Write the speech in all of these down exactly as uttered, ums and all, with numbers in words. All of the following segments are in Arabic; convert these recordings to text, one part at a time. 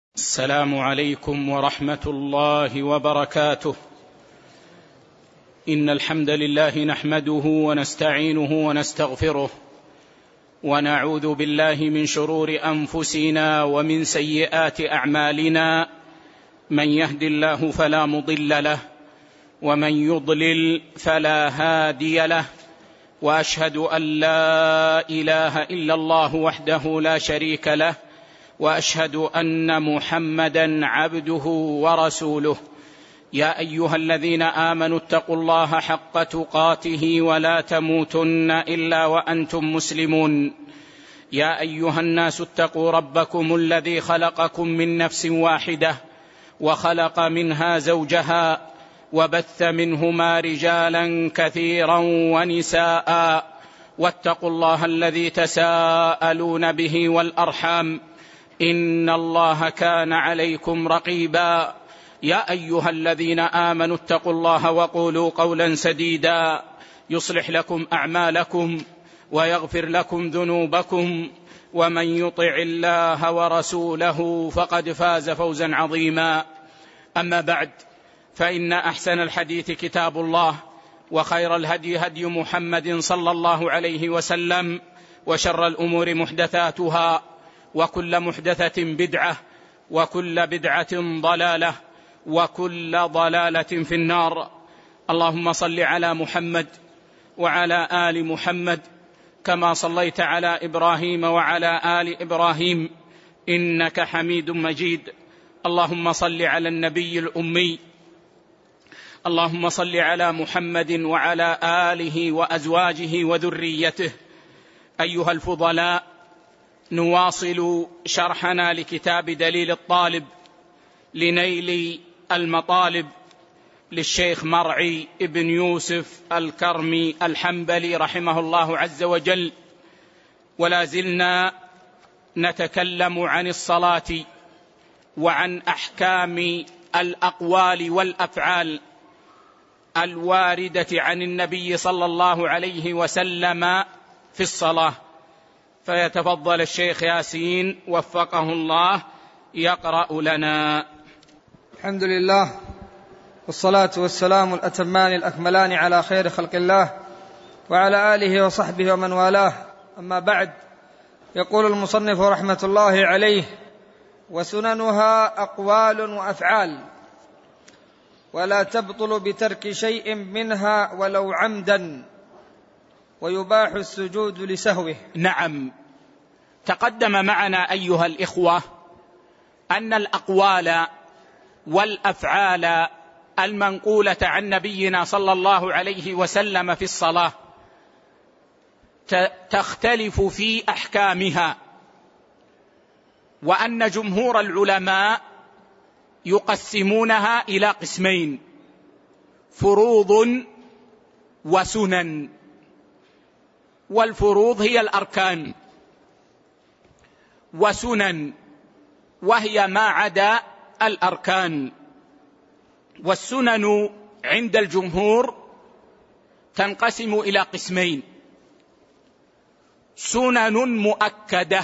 السلام عليكم ورحمة الله وبركاته. إن الحمد لله نحمده ونستعينه ونستغفره، ونعوذ بالله من شرور أنفسنا ومن سيئات أعمالنا. من يهد الله فلا مضل له، ومن يضلل فلا هادي له، وأشهد أن لا إله إلا الله وحده لا شريك له، وأشهد أن محمدا عبده ورسوله. يا أيها الذين آمنوا اتقوا الله حق تقاته ولا تموتن إلا وأنتم مسلمون. يا أيها الناس اتقوا ربكم الذي خلقكم من نفس واحدة، وخلق منها زوجها، وبث منهما رجالا كثيرا ونساء، واتقوا الله الذي تساءلون به والأرحام، إن الله كان عليكم رقيبا. يا أيها الذين آمنوا اتقوا الله وقولوا قولا سديدا يصلح لكم أعمالكم ويغفر لكم ذنوبكم، ومن يطع الله ورسوله فقد فاز فوزا عظيما. أما بعد، فإن أحسن الحديث كتاب الله، وخير الهدي هدي محمد صلى الله عليه وسلم، وشر الأمور محدثاتها، وكل محدثة بدعة، وكل بدعة ضلالة، وكل ضلالة في النار. اللهم صل على محمد وعلى آل محمد كما صليت على إبراهيم وعلى آل إبراهيم إنك حميد مجيد. اللهم صل على النبي الأمي. اللهم صل على محمد وعلى آله وأزواجه وذريته. أيها الفضلاء، نواصل شرحنا لكتاب دليل الطالب لنيل المطالب للشيخ مرعي ابن يوسف الكرمي الحنبلي رحمه الله عز وجل، ولا زلنا نتكلم عن الصلاة وعن أحكام الأقوال والأفعال الواردة عن النبي صلى الله عليه وسلم في الصلاة. فيتفضل الشيخ ياسين وفقه الله يقرأ لنا. الحمد لله، والصلاة والسلام الأتمان الأكملان على خير خلق الله وعلى آله وصحبه ومن والاه. أما بعد، يقول المصنف رحمة الله عليه: وسننها أقوال وأفعال، ولا تبطل بترك شيء منها ولو عمدا، ويباح السجود لسهوه. نعم، تقدم معنا أيها الإخوة أن الأقوال والأفعال المنقولة عن نبينا صلى الله عليه وسلم في الصلاة تختلف في أحكامها، وأن جمهور العلماء يقسمونها إلى قسمين: فروض وسنن. والفروض هي الأركان، وسنن وهي ما عدا الأركان. والسنن عند الجمهور تنقسم إلى قسمين: سنن مؤكدة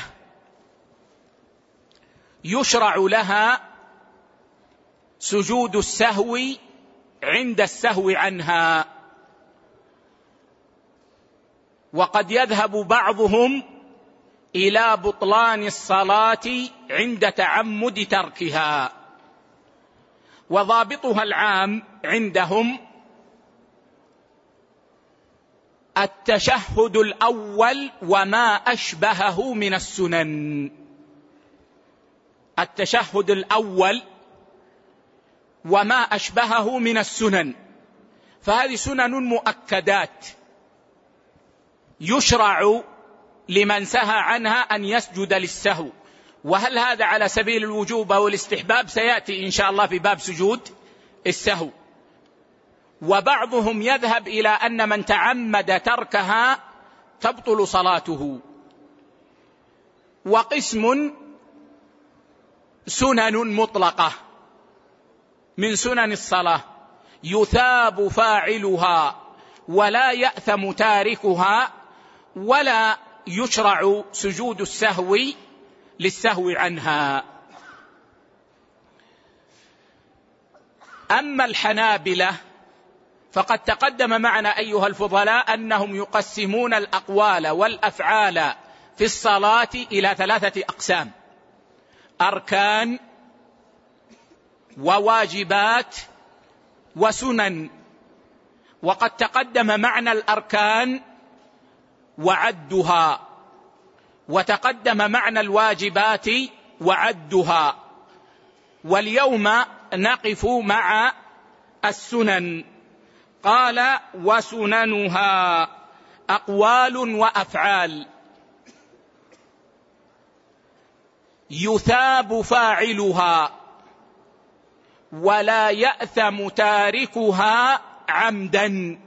يشرع لها سجود السهو عند السهو عنها، وقد يذهب بعضهم إلى بطلان الصلاة عند تعمد تركها. وضابطها العام عندهم التشهد الأول وما أشبهه من السنن. التشهد الأول وما أشبهه من السنن، فهذه سنن مؤكدات يشرع لمن سهى عنها أن يسجد للسهو. وهل هذا على سبيل الوجوب أو الاستحباب سيأتي إن شاء الله في باب سجود السهو. وبعضهم يذهب إلى أن من تعمد تركها تبطل صلاته. وقسم سنن مطلقة من سنن الصلاة يثاب فاعلها ولا يأثم تاركها، ولا يشرع سجود السهو للسهو عنها. أما الحنابلة فقد تقدم معنا أيها الفضلاء أنهم يقسمون الأقوال والأفعال في الصلاة إلى ثلاثة أقسام: أركان وواجبات وسنن. وقد تقدم معنى الأركان وعدها، وتقدم معنى الواجبات وعدها، واليوم نقف مع السنن. قال: وسننها أقوال وأفعال يثاب فاعلها ولا يأثم تاركها عمدا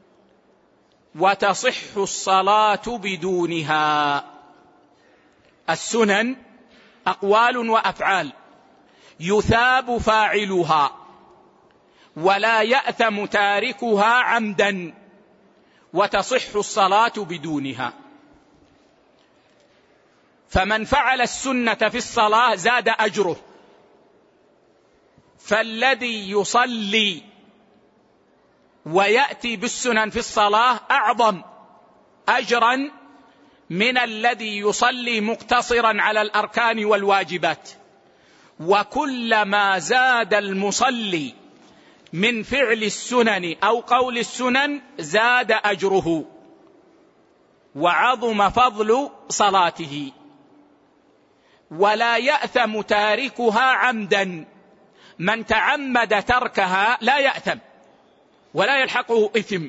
وتصح الصلاة بدونها. السنن أقوال وأفعال يثاب فاعلها ولا يأثم تاركها عمدا وتصح الصلاة بدونها. فمن فعل السنة في الصلاة زاد أجره، فالذي يصلي ويأتي بالسنن في الصلاة أعظم أجرا من الذي يصلي مقتصرا على الأركان والواجبات. وكلما زاد المصلي من فعل السنن أو قول السنن زاد أجره وعظم فضل صلاته. ولا يأثم تاركها عمدا، من تعمد تركها لا يأثم ولا يلحقه إثم.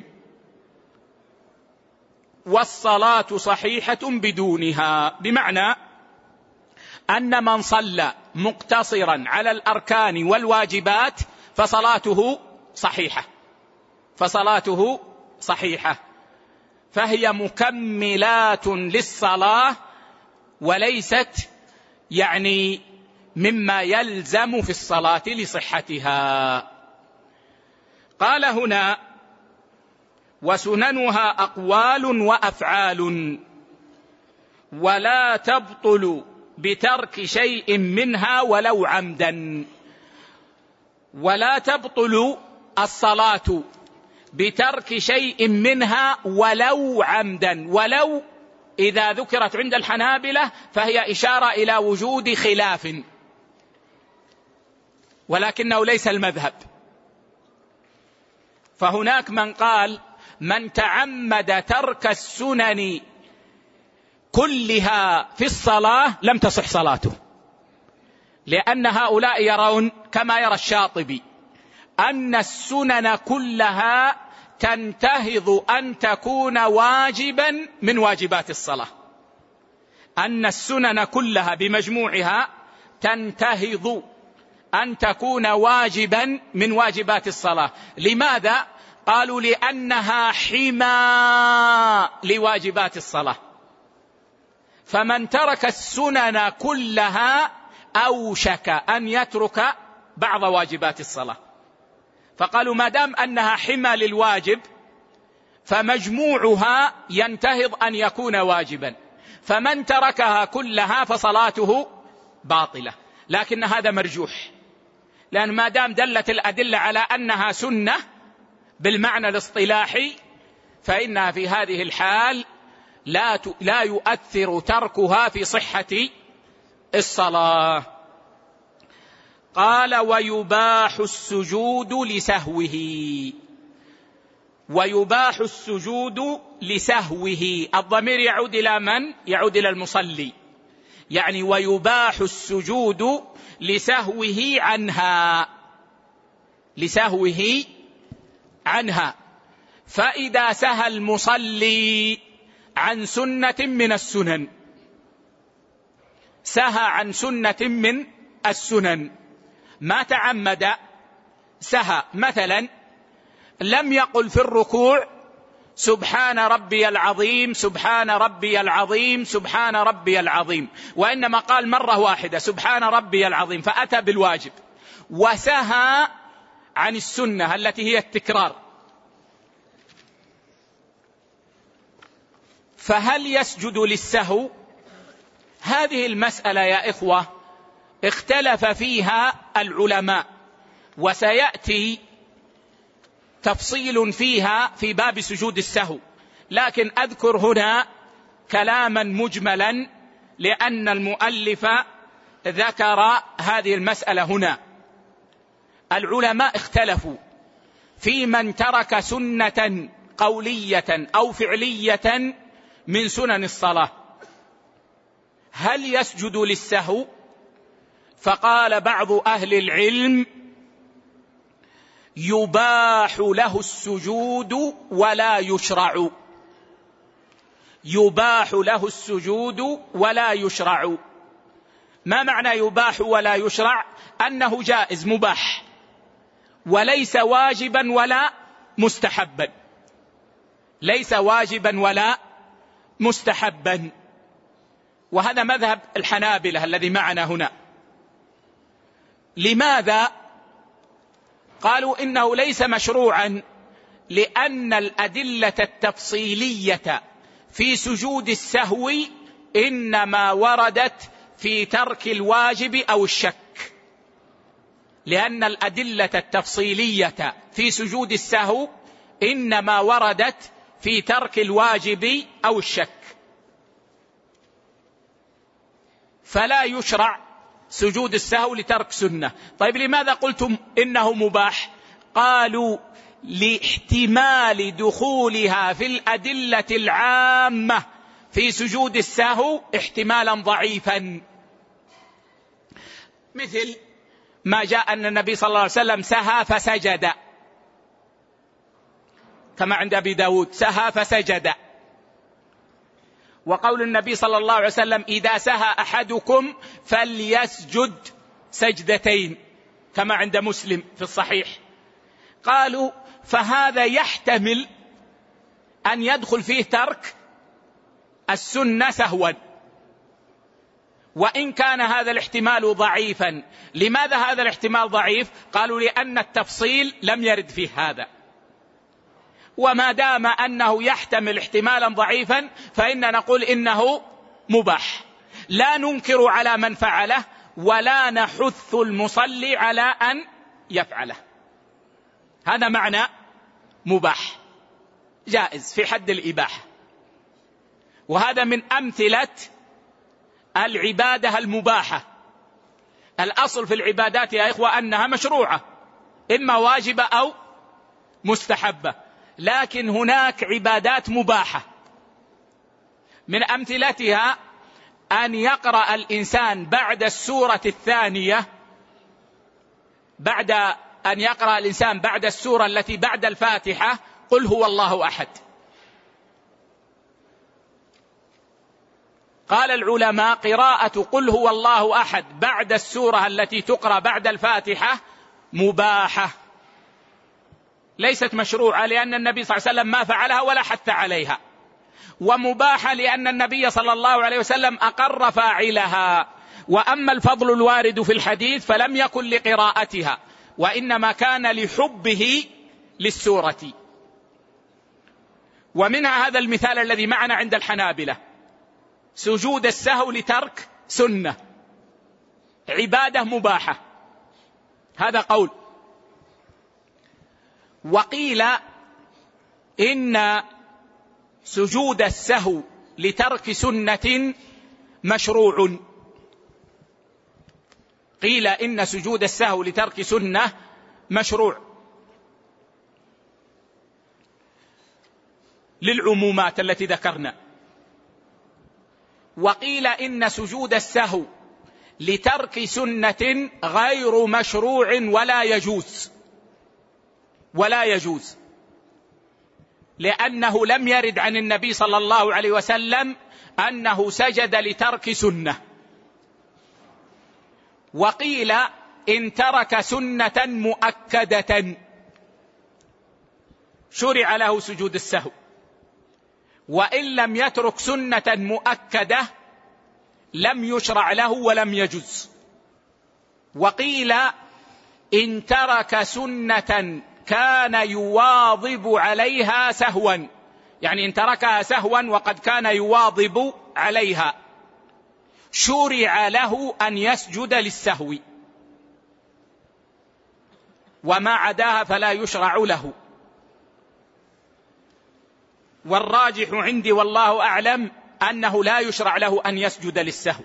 والصلاة صحيحة بدونها، بمعنى أن من صلى مقتصرا على الأركان والواجبات فصلاته صحيحة فصلاته صحيحة فهي مكملات للصلاة وليست يعني مما يلزم في الصلاة لصحتها. قال هنا: وسننها أقوال وأفعال ولا تبطل بترك شيء منها ولو عمدا. ولا تبطل الصلاة بترك شيء منها ولو عمدا. ولو إذا ذكرت عند الحنابلة فهي إشارة إلى وجود خلاف، ولكنه ليس المذهب. فهناك من قال: من تعمد ترك السنن كلها في الصلاة لم تصح صلاته، لأن هؤلاء يرون كما يرى الشاطبي أن السنن كلها تنتهض أن تكون واجبا من واجبات الصلاة، أن السنن كلها بمجموعها تنتهض أن تكون واجبا من واجبات الصلاة. لماذا؟ قالوا: لأنها حمى لواجبات الصلاة، فمن ترك السنن كلها أوشك أن يترك بعض واجبات الصلاة. فقالوا ما دام أنها حمى للواجب فمجموعها ينتهض أن يكون واجبا، فمن تركها كلها فصلاته باطلة. لكن هذا مرجوح، لأن ما دام دلت الأدلة على أنها سنة بالمعنى الاصطلاحي فإنها في هذه الحال لا لا يؤثر تركها في صحة الصلاة. قال: ويباح السجود لسهوه. ويباح السجود لسهوه، الضمير يعود إلى من؟ يعود إلى المصلي، يعني ويباح السجود لسهوه عنها لسهوه عنها فإذا سهى المصلي عن سنة من السنن، سهى عن سنة من السنن ما تعمد، سهى مثلا لم يقل في الركوع سبحان ربي العظيم سبحان ربي العظيم سبحان ربي العظيم، وإنما قال مرة واحدة سبحان ربي العظيم فأتى بالواجب وسهى عن السنة التي هي التكرار، فهل يسجد للسهو؟ هذه المسألة يا إخوة اختلف فيها العلماء، وسيأتي تفصيل فيها في باب سجود السهو، لكن أذكر هنا كلاما مجملا لأن المؤلف ذكر هذه المسألة هنا. العلماء اختلفوا في من ترك سنة قولية أو فعلية من سنن الصلاة هل يسجد للسهو؟ فقال بعض أهل العلم يباح له السجود ولا يشرع. يباح له السجود ولا يشرع. ما معنى يباح ولا يشرع؟ أنه جائز مباح وليس واجبا ولا مستحبا، ليس واجبا ولا مستحبا. وهذا مذهب الحنابلة الذي معنا هنا. لماذا؟ قالوا إنه ليس مشروعا لأن الأدلة التفصيلية في سجود السهو إنما وردت في ترك الواجب أو الشك، لأن الأدلة التفصيلية في سجود السهو إنما وردت في ترك الواجب أو الشك، فلا يشرع سجود السهو لترك سنة. طيب لماذا قلتم إنه مباح؟ قالوا لاحتمال دخولها في الأدلة العامة في سجود السهو احتمالا ضعيفا، مثل ما جاء أن النبي صلى الله عليه وسلم سهى فسجد، كما عند أبي داود سهى فسجد. وقول النبي صلى الله عليه وسلم إذا سهى أحدكم فليسجد سجدتين، كما عند مسلم في الصحيح. قالوا فهذا يحتمل أن يدخل فيه ترك السنة سهوا، وإن كان هذا الاحتمال ضعيفا. لماذا هذا الاحتمال ضعيف؟ قالوا لأن التفصيل لم يرد فيه هذا، وما دام أنه يحتمل احتمالا ضعيفا فإننا نقول إنه مباح، لا ننكر على من فعله ولا نحث المصلي على أن يفعله. هذا معنى مباح، جائز في حد الإباحة. وهذا من أمثلة العبادة المباحة. الأصل في العبادات يا إخوة أنها مشروعة، إما واجبة أو مستحبة، لكن هناك عبادات مباحة. من أمثلتها أن يقرأ الإنسان بعد السورة الثانية، بعد أن يقرأ الإنسان بعد السورة التي بعد الفاتحة قل هو الله أحد. قال العلماء قراءة قل هو الله أحد بعد السورة التي تقرأ بعد الفاتحة مباحة، ليست مشروعة لأن النبي صلى الله عليه وسلم ما فعلها ولا حث عليها، ومباحة لأن النبي صلى الله عليه وسلم أقر فاعلها. وأما الفضل الوارد في الحديث فلم يكن لقراءتها، وإنما كان لحبه للسورة. ومنها هذا المثال الذي معنا عند الحنابلة، سجود السهو لترك سنة، عبادة مباحة، هذا قول. وقيل إن سجود السهو لترك سنة مشروع. قيل إن سجود السهو لترك سنة مشروع للعمومات التي ذكرنا. وقيل إن سجود السهو لترك سنة غير مشروع ولا يجوز، ولا يجوز لأنه لم يرد عن النبي صلى الله عليه وسلم أنه سجد لترك سنة. وقيل إن ترك سنة مؤكدة شرع له سجود السهو، وإن لم يترك سنة مؤكدة لم يشرع له ولم يجوز. وقيل إن ترك سنة كان يواظب عليها سهوا، يعني إن تركها سهوا وقد كان يواظب عليها شرع له أن يسجد للسهو. وما عداها فلا يشرع له. والراجح عندي والله أعلم أنه لا يشرع له أن يسجد للسهو،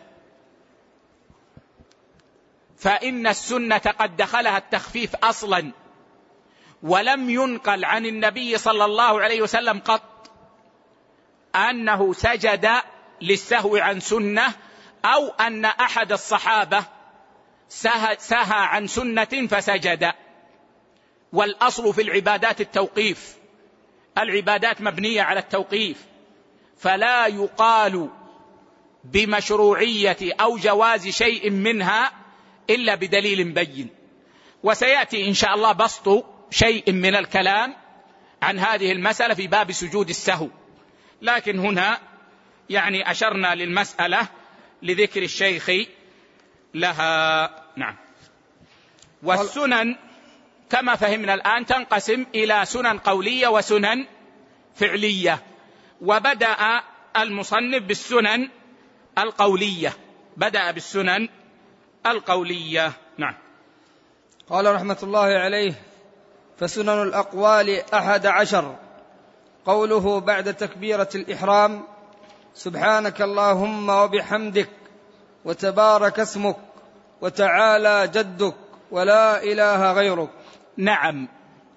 فإن السنة قد دخلها التخفيف أصلا، ولم ينقل عن النبي صلى الله عليه وسلم قط أنه سجد للسهو عن سنة، أو أن أحد الصحابة سهى عن سنة فسجد. والأصل في العبادات التوقيف، العبادات مبنية على التوقيف، فلا يقال بمشروعية أو جواز شيء منها إلا بدليل بين. وسيأتي إن شاء الله بسط شيء من الكلام عن هذه المسألة في باب سجود السهو، لكن هنا يعني أشرنا للمسألة لذكر الشيخ لها. نعم. والسنن كما فهمنا الآن تنقسم إلى سنن قولية وسنن فعلية، وبدأ المصنف بالسنن القولية، بدأ بالسنن القولية. نعم. قال رحمة الله عليه: فسنن الأقوال أحد عشر. قوله بعد تكبيرة الإحرام: سبحانك اللهم وبحمدك وتبارك اسمك وتعالى جدك ولا إله غيرك. نعم،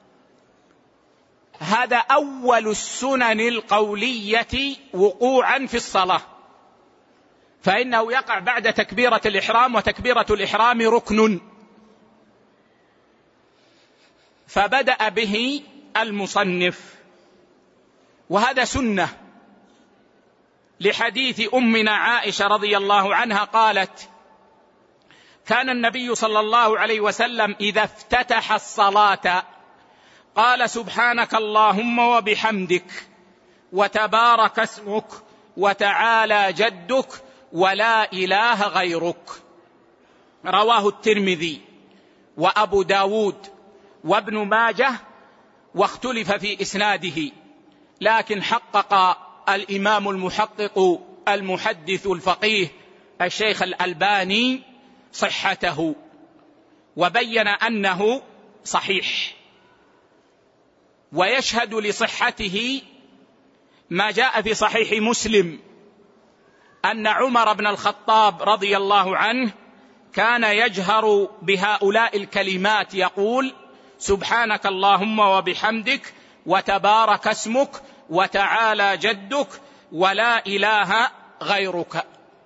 هذا أول السنن القولية وقوعا في الصلاة، فإنه يقع بعد تكبيرة الإحرام، وتكبيرة الإحرام ركن، فبدأ به المصنف، وهذا سنة لحديث أمنا عائشة رضي الله عنها قالت: كان النبي صلى الله عليه وسلم إذا افتتح الصلاة قال: سبحانك اللهم وبحمدك وتبارك اسمك وتعالى جدك ولا إله غيرك. رواه الترمذي وأبو داود وابن ماجه، واختلف في إسناده، لكن حقق الإمام المحقق المحدث الفقيه الشيخ الألباني صحته، وبين أنه صحيح. ويشهد لصحته ما جاء في صحيح مسلم أن عمر بن الخطاب رضي الله عنه كان يجهر بهؤلاء الكلمات، يقول: سبحانك اللهم وبحمدك وتبارك اسمك وتعالى جدك ولا إله غيرك.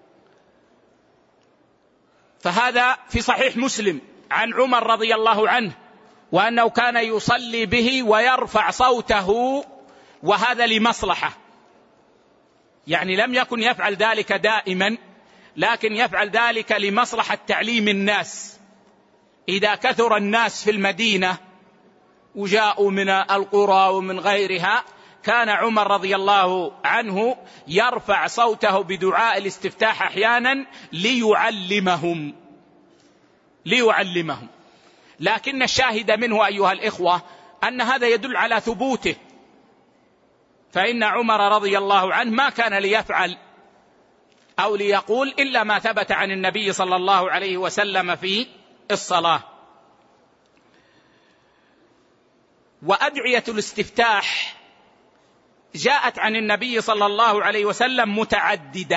فهذا في صحيح مسلم عن عمر رضي الله عنه، وأنه كان يصلي به ويرفع صوته، وهذا لمصلحة، يعني لم يكن يفعل ذلك دائما، لكن يفعل ذلك لمصلحة تعليم الناس. إذا كثر الناس في المدينة وجاءوا من القرى ومن غيرها، كان عمر رضي الله عنه يرفع صوته بدعاء الاستفتاح أحيانا ليعلمهم ليعلمهم لكن الشاهد منه أيها الإخوة أن هذا يدل على ثبوته، فإن عمر رضي الله عنه ما كان ليفعل أو ليقول إلا ما ثبت عن النبي صلى الله عليه وسلم في الصلاة. وأدعية الاستفتاح جاءت عن النبي صلى الله عليه وسلم متعددة،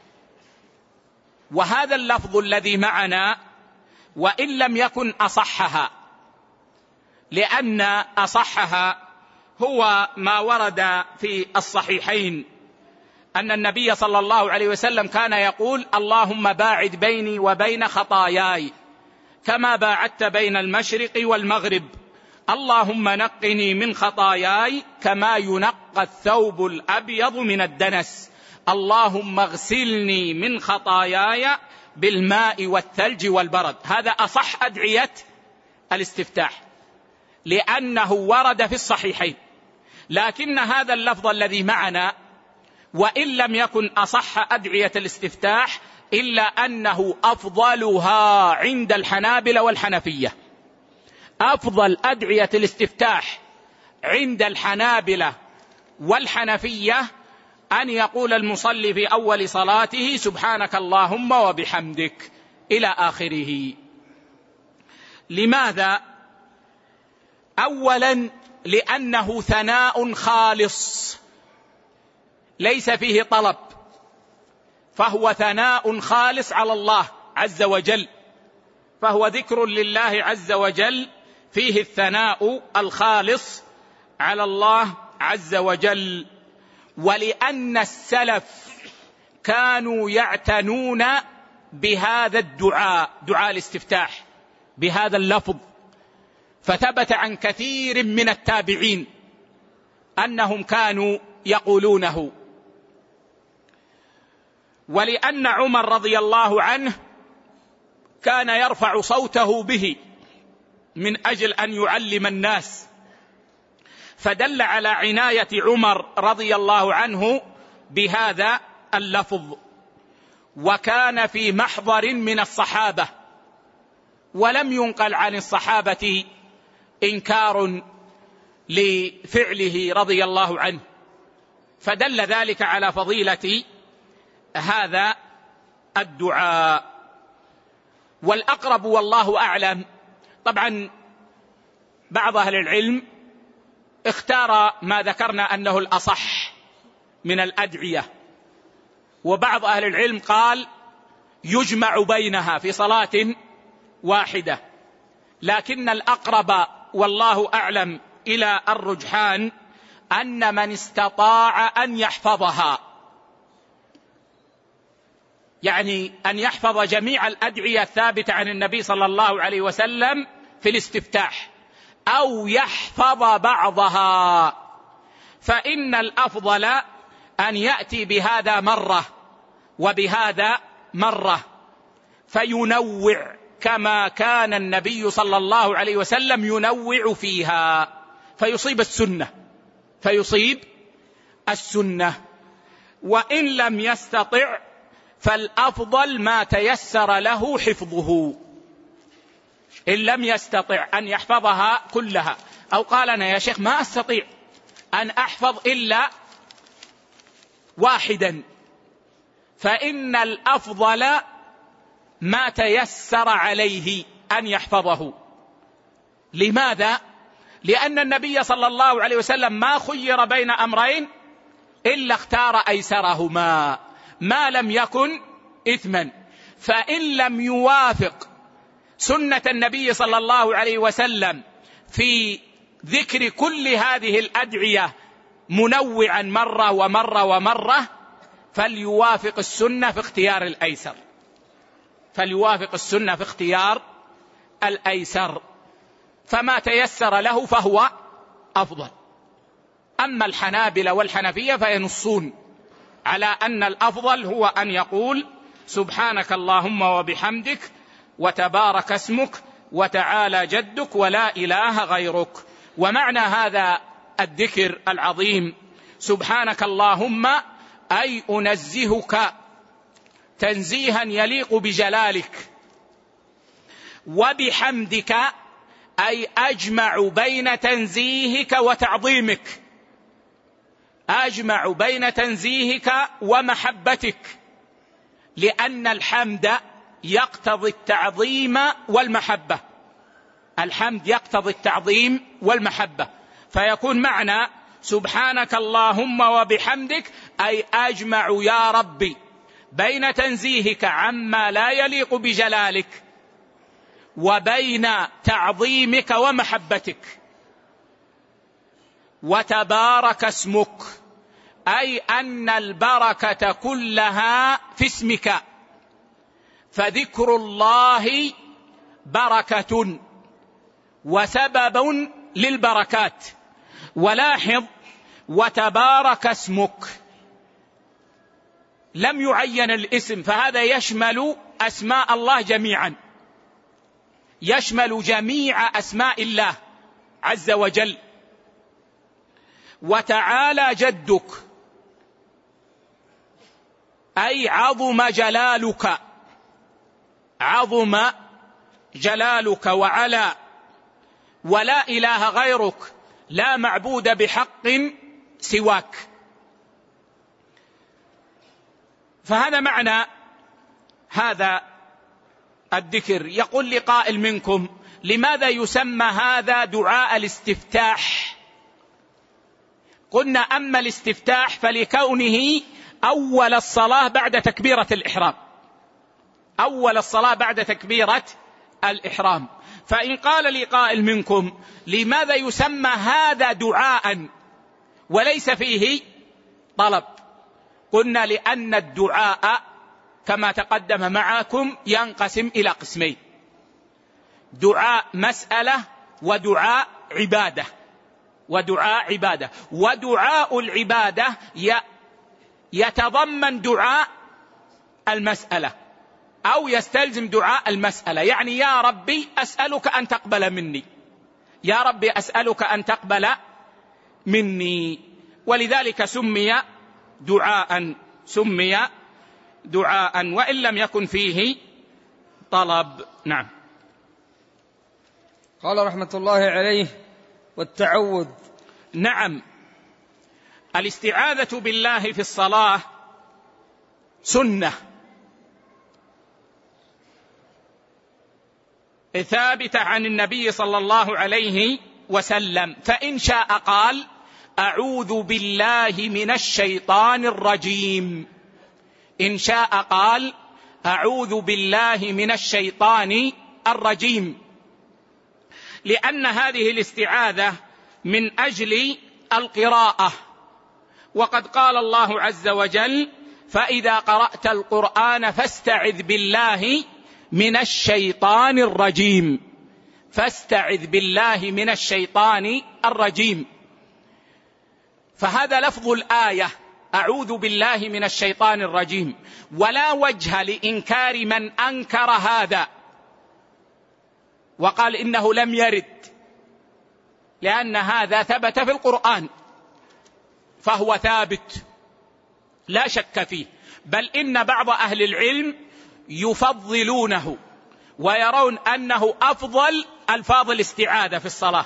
وهذا اللفظ الذي معنا وإن لم يكن أصحها، لأن أصحها هو ما ورد في الصحيحين أن النبي صلى الله عليه وسلم كان يقول: اللهم باعد بيني وبين خطاياي كما باعدت بين المشرق والمغرب، اللهم نقني من خطاياي كما ينقى الثوب الأبيض من الدنس، اللهم اغسلني من خطاياي بالماء والثلج والبرد. هذا أصح أدعية الاستفتاح لأنه ورد في الصحيحين، لكن هذا اللفظ الذي معنا وإن لم يكن أصح أدعية الاستفتاح إلا أنه أفضلها عند الحنابلة والحنفية. أفضل أدعية الاستفتاح عند الحنابلة والحنفية أن يقول المصلي في أول صلاته: سبحانك اللهم وبحمدك إلى آخره. لماذا؟ أولا لأنه ثناء خالص ليس فيه طلب، فهو ثناء خالص على الله عز وجل، فهو ذكر لله عز وجل فيه الثناء الخالص على الله عز وجل. ولأن السلف كانوا يعتنون بهذا الدعاء، دعاء الاستفتاح، بهذا اللفظ، فثبت عن كثير من التابعين أنهم كانوا يقولونه. ولأن عمر رضي الله عنه كان يرفع صوته به من أجل أن يعلم الناس، فدل على عناية عمر رضي الله عنه بهذا اللفظ. وكان في محضر من الصحابة، ولم ينقل عن الصحابة إنكار لفعله رضي الله عنه، فدل ذلك على فضيلة هذا الدعاء. والأقرب والله أعلم، طبعا بعض أهل العلم اختار ما ذكرنا أنه الأصح من الأدعية، وبعض أهل العلم قال يجمع بينها في صلاة واحدة، لكن الأقرب والله أعلم إلى الرجحان أن من استطاع أن يحفظها، يعني أن يحفظ جميع الأدعية الثابتة عن النبي صلى الله عليه وسلم في الاستفتاح، أو يحفظ بعضها، فإن الأفضل أن يأتي بهذا مرة وبهذا مرة، فينوع كما كان النبي صلى الله عليه وسلم ينوع فيها، فيصيب السنة فيصيب السنة. وإن لم يستطع فالأفضل ما تيسر له حفظه، إن لم يستطع أن يحفظها كلها، أو قال أنا يا شيخ ما أستطيع أن أحفظ إلا واحدا، فإن الأفضل ما تيسر عليه أن يحفظه. لماذا؟ لأن النبي صلى الله عليه وسلم ما خير بين أمرين إلا اختار أيسرهما ما لم يكن إثما، فإن لم يوافق سنة النبي صلى الله عليه وسلم في ذكر كل هذه الأدعية منوعا مرة ومرة ومرة، فليوافق السنة في اختيار الأيسر، فليوافق السنة في اختيار الأيسر، فما تيسر له فهو أفضل. أما الحنابلة والحنفية فينصون على أن الأفضل هو أن يقول سبحانك اللهم وبحمدك وتبارك اسمك وتعالى جدك ولا إله غيرك. ومعنى هذا الذكر العظيم سبحانك اللهم أي أنزهك تنزيها يليق بجلالك، وبحمدك أي أجمع بين تنزيهك وتعظيمك، أجمع بين تنزيهك ومحبتك، لأن الحمد يقتضي التعظيم والمحبة، الحمد يقتضي التعظيم والمحبة، فيكون معنى سبحانك اللهم وبحمدك أي أجمع يا ربي بين تنزيهك عما لا يليق بجلالك وبين تعظيمك ومحبتك. وتبارك اسمك أي أن البركة كلها في اسمك، فذكر الله بركة وسبب للبركات. ولاحظ وتبارك اسمك لم يعين الاسم، فهذا يشمل أسماء الله جميعا، يشمل جميع أسماء الله عز وجل. وتعالى جدك أي عظم جلالك، عظم جلالك وعلا، ولا إله غيرك، لا معبود بحق سواك. فهذا معنى هذا الذكر. يقول لي قائل منكم: لماذا يسمى هذا دعاء الاستفتاح؟ قلنا: أما الاستفتاح فلكونه أول الصلاة بعد تكبيرة الإحرام، أول الصلاة بعد تكبيرة الإحرام. فإن قال لي قائل منكم: لماذا يسمى هذا دعاء وليس فيه طلب؟ قلنا: لأن الدعاء كما تقدم معكم ينقسم إلى قسمين: دعاء مسألة ودعاء عبادة. ودعاء عبادة ودعاء العبادة يتضمن دعاء المسألة أو يستلزم دعاء المسألة. يعني يا ربي أسألك أن تقبل مني، يا ربي أسألك أن تقبل مني، ولذلك سمي دعاء، سمي دعاء وإن لم يكن فيه طلب. نعم. قال رحمة الله عليه: والتعوذ. نعم، الاستعاذة بالله في الصلاة سنة ثابتة عن النبي صلى الله عليه وسلم، فإن شاء قال: أعوذ بالله من الشيطان الرجيم. إن شاء قال: أعوذ بالله من الشيطان الرجيم، لأن هذه الاستعاذة من أجل القراءة. وقد قال الله عز وجل: فإذا قرأت القرآن فاستعذ بالله من الشيطان الرجيم، فاستعذ بالله من الشيطان الرجيم. فهذا لفظ الآية: أعوذ بالله من الشيطان الرجيم، ولا وجه لإنكار من أنكر هذا وقال إنه لم يرد، لأن هذا ثبت في القرآن فهو ثابت لا شك فيه. بل إن بعض أهل العلم يفضلونه ويرون أنه أفضل ألفاظ الاستعاذة في الصلاة.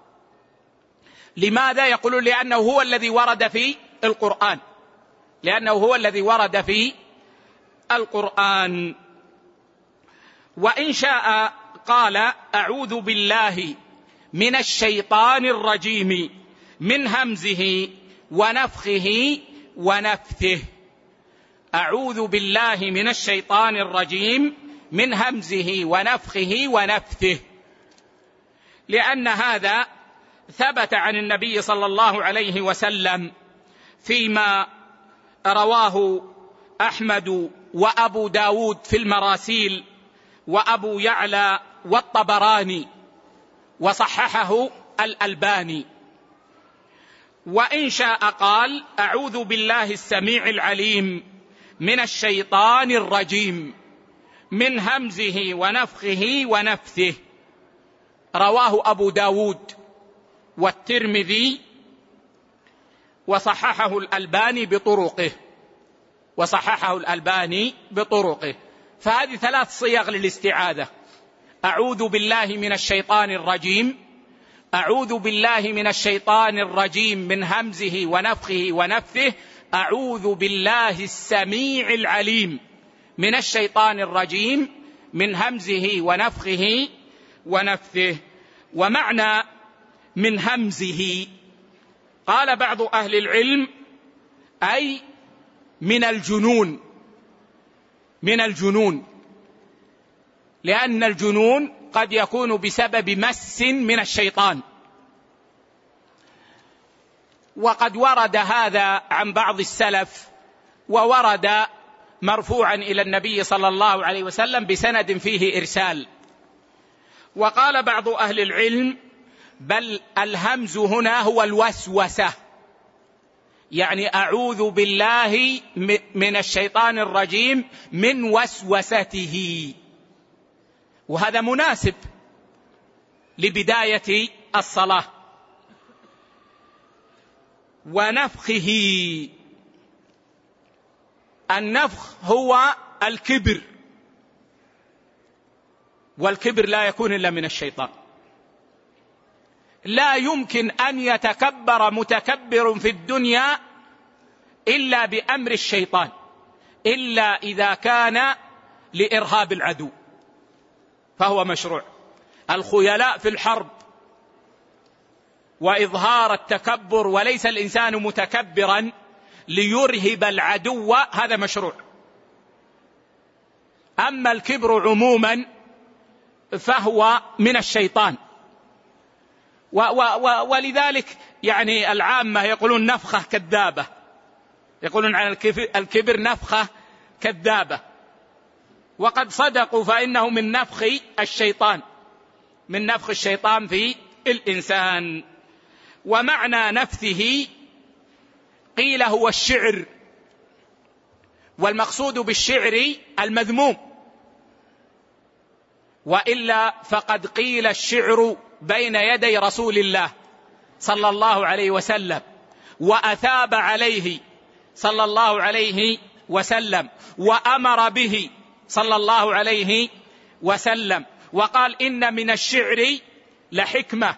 لماذا؟ يقولون: لأنه هو الذي ورد في القرآن، لأنه هو الذي ورد في القرآن. وإن شاء قال: أعوذ بالله من الشيطان الرجيم من همزه ونفخه ونفثه. أعوذ بالله من الشيطان الرجيم من همزه ونفخه ونفثه، لأن هذا ثبت عن النبي صلى الله عليه وسلم فيما رواه أحمد وأبو داود في المراسيل وأبو يعلى والطبراني وصححه الألباني. وإن شاء قال: أعوذ بالله السميع العليم من الشيطان الرجيم من همزه ونفخه ونفثه. رواه أبو داود والترمذي وصححه الألباني بطرقه وصححه الألباني بطرقه. فهذه ثلاث صيغ للاستعاذة: أعوذ بالله من الشيطان الرجيم، أعوذ بالله من الشيطان الرجيم من همزه ونفخه ونفثه، أعوذ بالله السميع العليم من الشيطان الرجيم من همزه ونفخه ونفثه. ومعنى من همزه قال بعض أهل العلم: أي من الجنون، من الجنون، لأن الجنون قد يكون بسبب مس من الشيطان. وقد ورد هذا عن بعض السلف، وورد مرفوعا إلى النبي صلى الله عليه وسلم بسند فيه إرسال. وقال بعض أهل العلم: بل الهمز هنا هو الوسوسة، يعني أعوذ بالله من الشيطان الرجيم من وسوسته، وهذا مناسب لبداية الصلاة. ونفخه، النفخ هو الكبر، والكبر لا يكون إلا من الشيطان. لا يمكن أن يتكبر متكبر في الدنيا إلا بأمر الشيطان، إلا إذا كان لإرهاب العدو، فهو مشروع. الخيلاء في الحرب وإظهار التكبر، وليس الإنسان متكبرا ليرهب العدو، هذا مشروع. أما الكبر عموما فهو من الشيطان، و و و ولذلك يعني العامة يقولون نفخة كذابة، يقولون عن الكبر نفخة كذابة، وقد صدقوا، فإنه من نفخ الشيطان، من نفخ الشيطان في الإنسان. ومعنى نفثه قيل هو الشعر، والمقصود بالشعر المذموم، وإلا فقد قيل الشعر بين يدي رسول الله صلى الله عليه وسلم، وأثاب عليه صلى الله عليه وسلم، وأمر به صلى الله عليه وسلم، وقال إن من الشعر لحكمة.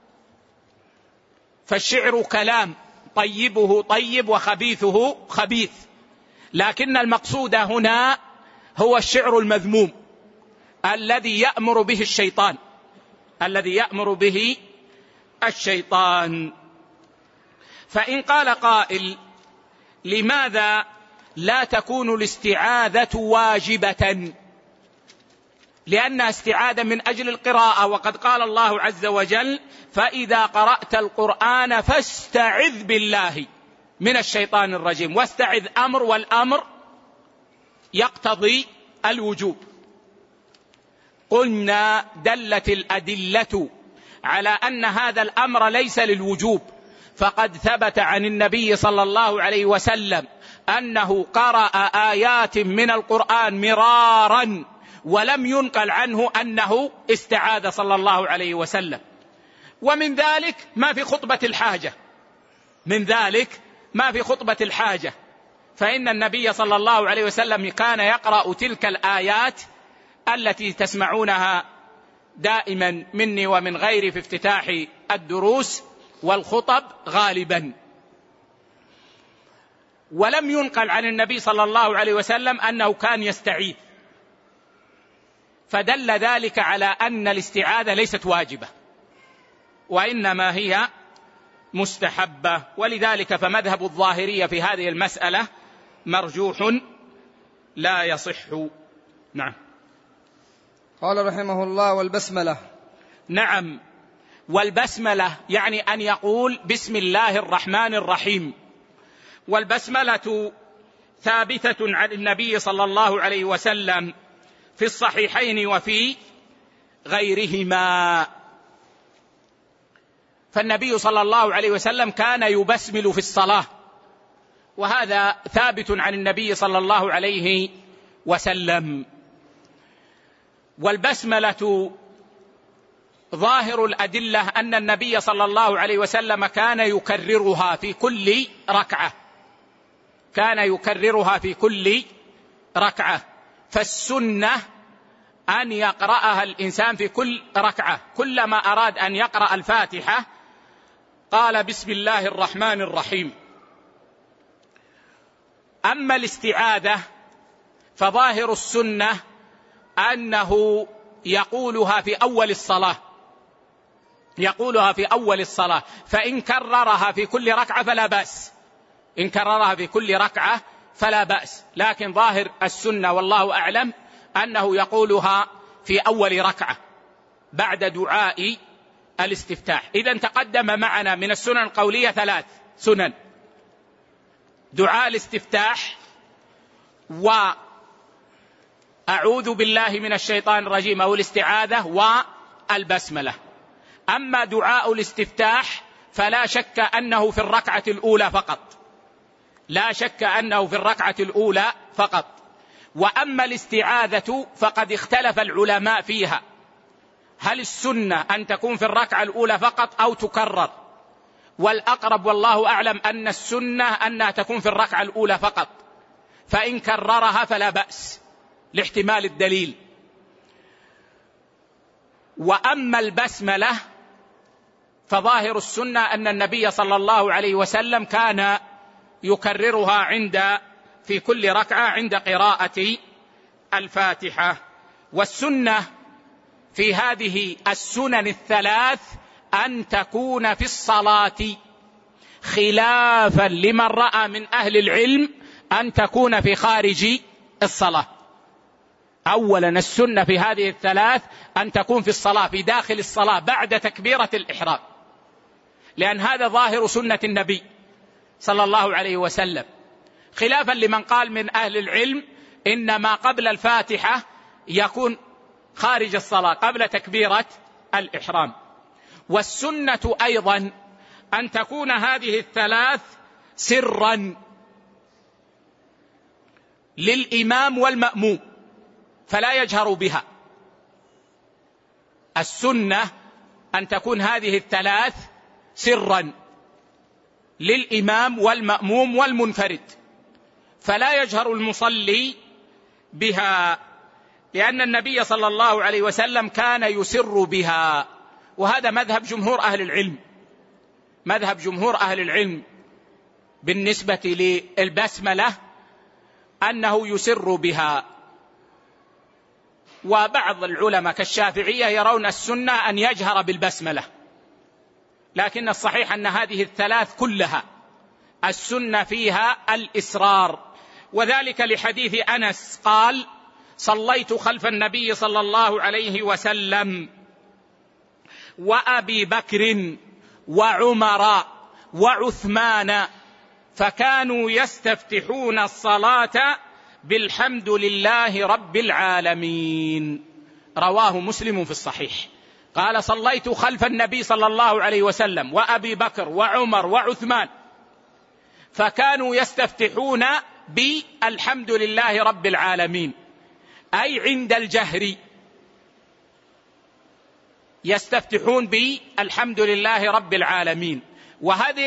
فالشعر كلام طيبه طيب وخبيثه خبيث، لكن المقصود هنا هو الشعر المذموم الذي يأمر به الشيطان، الذي يأمر به الشيطان. فإن قال قائل لماذا لا تكون الاستعاذة واجبة؟ لأنها استعاذة من أجل القراءة، وقد قال الله عز وجل فإذا قرأت القرآن فاستعذ بالله من الشيطان الرجيم. واستعذ أمر، والأمر يقتضي الوجوب. قلنا دلت الأدلة على أن هذا الأمر ليس للوجوب، فقد ثبت عن النبي صلى الله عليه وسلم أنه قرأ آيات من القرآن مرارا، ولم ينقل عنه أنه استعاذ صلى الله عليه وسلم. ومن ذلك ما في خطبة الحاجة، من ذلك ما في خطبة الحاجة، فإن النبي صلى الله عليه وسلم كان يقرأ تلك الآيات التي تسمعونها دائما مني ومن غيري في افتتاح الدروس والخطب غالبا. ولم ينقل عن النبي صلى الله عليه وسلم أنه كان يستعيذ، فدل ذلك على أن الاستعاذة ليست واجبة، وإنما هي مستحبة. ولذلك فمذهب الظاهرية في هذه المسألة مرجوح لا يصح. نعم. قال رحمه الله: والبسملة. نعم، والبسملة يعني أن يقول بسم الله الرحمن الرحيم. والبسملة ثابتة عن النبي صلى الله عليه وسلم في الصحيحين وفي غيرهما. فالنبي صلى الله عليه وسلم كان يبسمل في الصلاة، وهذا ثابت عن النبي صلى الله عليه وسلم. والبسملة ظاهر الأدلة أن النبي صلى الله عليه وسلم كان يكررها في كل ركعة، كان يكررها في كل ركعة. فالسنة أن يقرأها الإنسان في كل ركعة، كلما أراد أن يقرأ الفاتحة قال بسم الله الرحمن الرحيم. أما الاستعاذة فظاهر السنة أنه يقولها في أول الصلاة، يقولها في أول الصلاة، فإن كررها في كل ركعة فلا بأس، إن كررها في كل ركعة فلا بأس، لكن ظاهر السنة والله أعلم أنه يقولها في أول ركعة بعد دعاء الاستفتاح. إذن تقدم معنا من السنن القولية ثلاث سنن: دعاء الاستفتاح، وأعوذ بالله من الشيطان الرجيم أو الاستعاذة، والبسملة. أما دعاء الاستفتاح فلا شك أنه في الركعة الأولى فقط، لا شك أنه في الركعة الأولى فقط. وأما الاستعاذة فقد اختلف العلماء فيها، هل السنة أن تكون في الركعة الأولى فقط أو تكرر؟ والأقرب والله أعلم أن السنة أنها تكون في الركعة الأولى فقط، فإن كررها فلا بأس لاحتمال الدليل. وأما البسملة فظاهر السنة أن النبي صلى الله عليه وسلم كان يكررها عند في كل ركعة عند قراءة الفاتحة. والسنة في هذه السنن الثلاث أن تكون في الصلاة، خلافا لمن رأى من أهل العلم أن تكون في خارج الصلاة. أولا السنة في هذه الثلاث أن تكون في الصلاة، في داخل الصلاة بعد تكبيرة الإحرام، لأن هذا ظاهر سنة النبي صلى الله عليه وسلم، خلافا لمن قال من أهل العلم إن ما قبل الفاتحة يكون خارج الصلاة قبل تكبيرة الإحرام. والسنة أيضا أن تكون هذه الثلاث سرا للإمام والمأموم فلا يجهر بها. السنة أن تكون هذه الثلاث سرا للإمام والمأموم والمنفرد فلا يجهر المصلي بها، لأن النبي صلى الله عليه وسلم كان يسر بها، وهذا مذهب جمهور أهل العلم. مذهب جمهور أهل العلم بالنسبة للبسملة أنه يسر بها، وبعض العلماء كالشافعية يرون السنة أن يجهر بالبسملة، لكن الصحيح أن هذه الثلاث كلها السنة فيها الإسرار، وذلك لحديث أنس قال: صليت خلف النبي صلى الله عليه وسلم وأبي بكر وعمر وعثمان فكانوا يستفتحون الصلاة بالحمد لله رب العالمين. رواه مسلم في الصحيح. قال: صليت خلف النبي صلى الله عليه وسلم وأبي بكر وعمر وعثمان فكانوا يستفتحون بالحمد لله رب العالمين، أي عند الجهر يستفتحون بالحمد لله رب العالمين. وهذه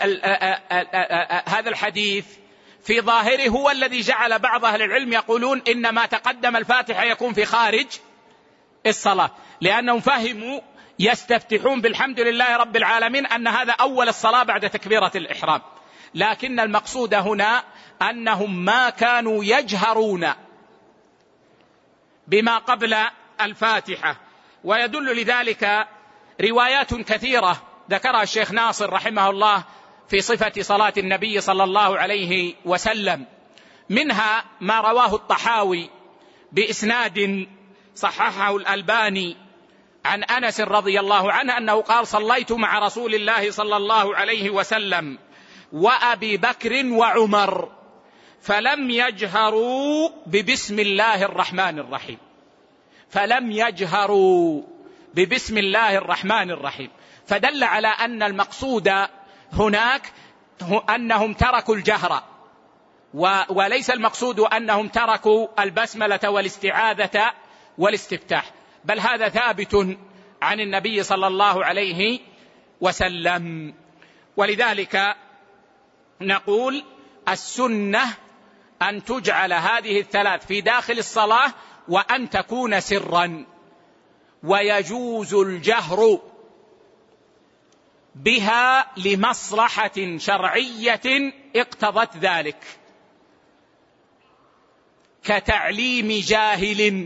هذا الحديث في ظاهره هو الذي جعل بعض أهل العلم يقولون إن ما تقدم الفاتحة يكون في خارج الصلاة، لأنهم فهموا يستفتحون بالحمد لله رب العالمين أن هذا أول الصلاة بعد تكبيرة الإحرام، لكن المقصود هنا أنهم ما كانوا يجهرون بما قبل الفاتحة. ويدل لذلك روايات كثيرة ذكرها الشيخ ناصر رحمه الله في صفة صلاة النبي صلى الله عليه وسلم، منها ما رواه الطحاوي بإسناد صححه الألباني عن أنس رضي الله عنه أنه قال: صليت مع رسول الله صلى الله عليه وسلم وأبي بكر وعمر فلم يجهروا ببسم الله الرحمن الرحيم، فلم يجهروا ببسم الله الرحمن الرحيم، فدل على أن المقصود هناك أنهم تركوا الجهر، وليس المقصود أنهم تركوا البسملة والاستعاذة والاستفتاح، بل هذا ثابت عن النبي صلى الله عليه وسلم. ولذلك نقول السنة أن تجعل هذه الثلاث في داخل الصلاة وأن تكون سرا، ويجوز الجهر بها لمصلحة شرعية اقتضت ذلك، كتعليم جاهل.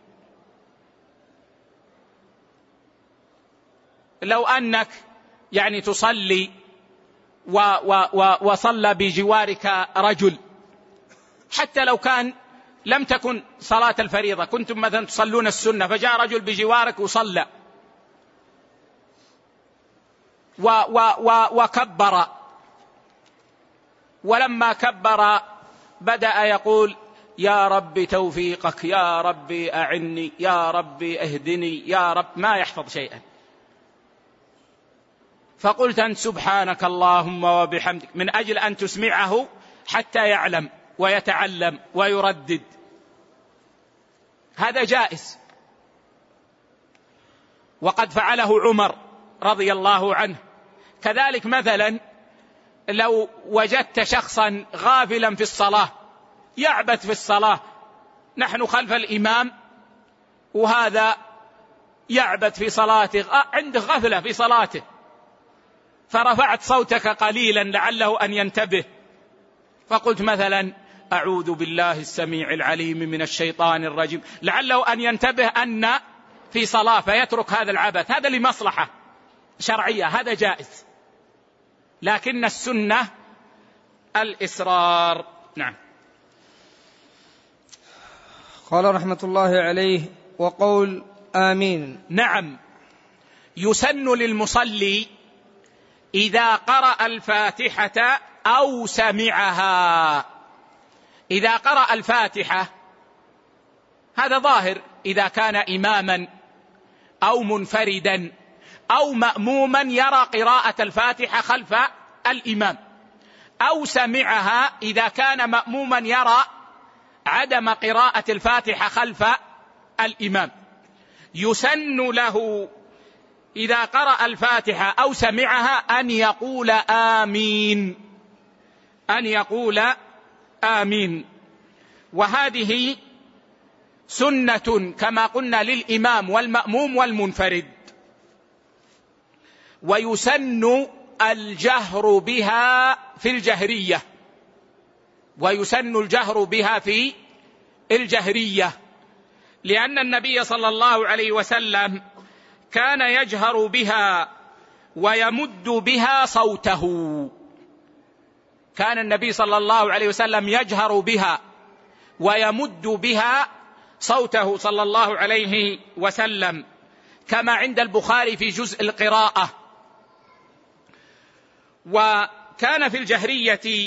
لو أنك يعني تصلي و و و وصلى بجوارك رجل، حتى لو كان لم تكن صلاة الفريضة، كنتم مثلا تصلون السنة فجاء رجل بجوارك وصلى و و و وكبر، ولما كبر بدأ يقول: يا رب توفيقك، يا ربي أعني، يا ربي اهدني، يا رب، ما يحفظ شيئا، فقلت أنت سبحانك اللهم وبحمدك من أجل أن تسمعه حتى يعلم ويتعلم ويردد، هذا جائز. وقد فعله عمر رضي الله عنه. كذلك مثلا لو وجدت شخصا غافلا في الصلاة يعبث في الصلاة، نحن خلف الإمام وهذا يعبث في صلاته، عنده غفلة في صلاته، فرفعت صوتك قليلا لعله أن ينتبه، فقلت مثلا: أعوذ بالله السميع العليم من الشيطان الرجيم، لعله أن ينتبه أن في صلاة فيترك هذا العبث، هذا لمصلحة شرعية، هذا جائز، لكن السنة الإسرار. نعم. قال رحمة الله عليه: وقول آمين. نعم، يسن للمصلي إذا قرأ الفاتحة أو سمعها، إذا قرأ الفاتحة هذا ظاهر، إذا كان إماما أو منفردا أو مأموما يرى قراءة الفاتحة خلف الإمام، أو سمعها إذا كان مأموما يرى عدم قراءة الفاتحة خلف الإمام. يسن له إذا قرأ الفاتحة أو سمعها أن يقول آمين، أن يقول آمين، وهذه سنة كما قلنا للإمام والمأموم والمنفرد. ويسن الجهر بها في الجهرية، ويسن الجهر بها في الجهرية، لأن النبي صلى الله عليه وسلم كان يجهر بها ويمد بها صوته، كان النبي صلى الله عليه وسلم يجهر بها ويمد بها صوته صلى الله عليه وسلم، كما عند البخاري في جزء القراءة. وكان في الجهرية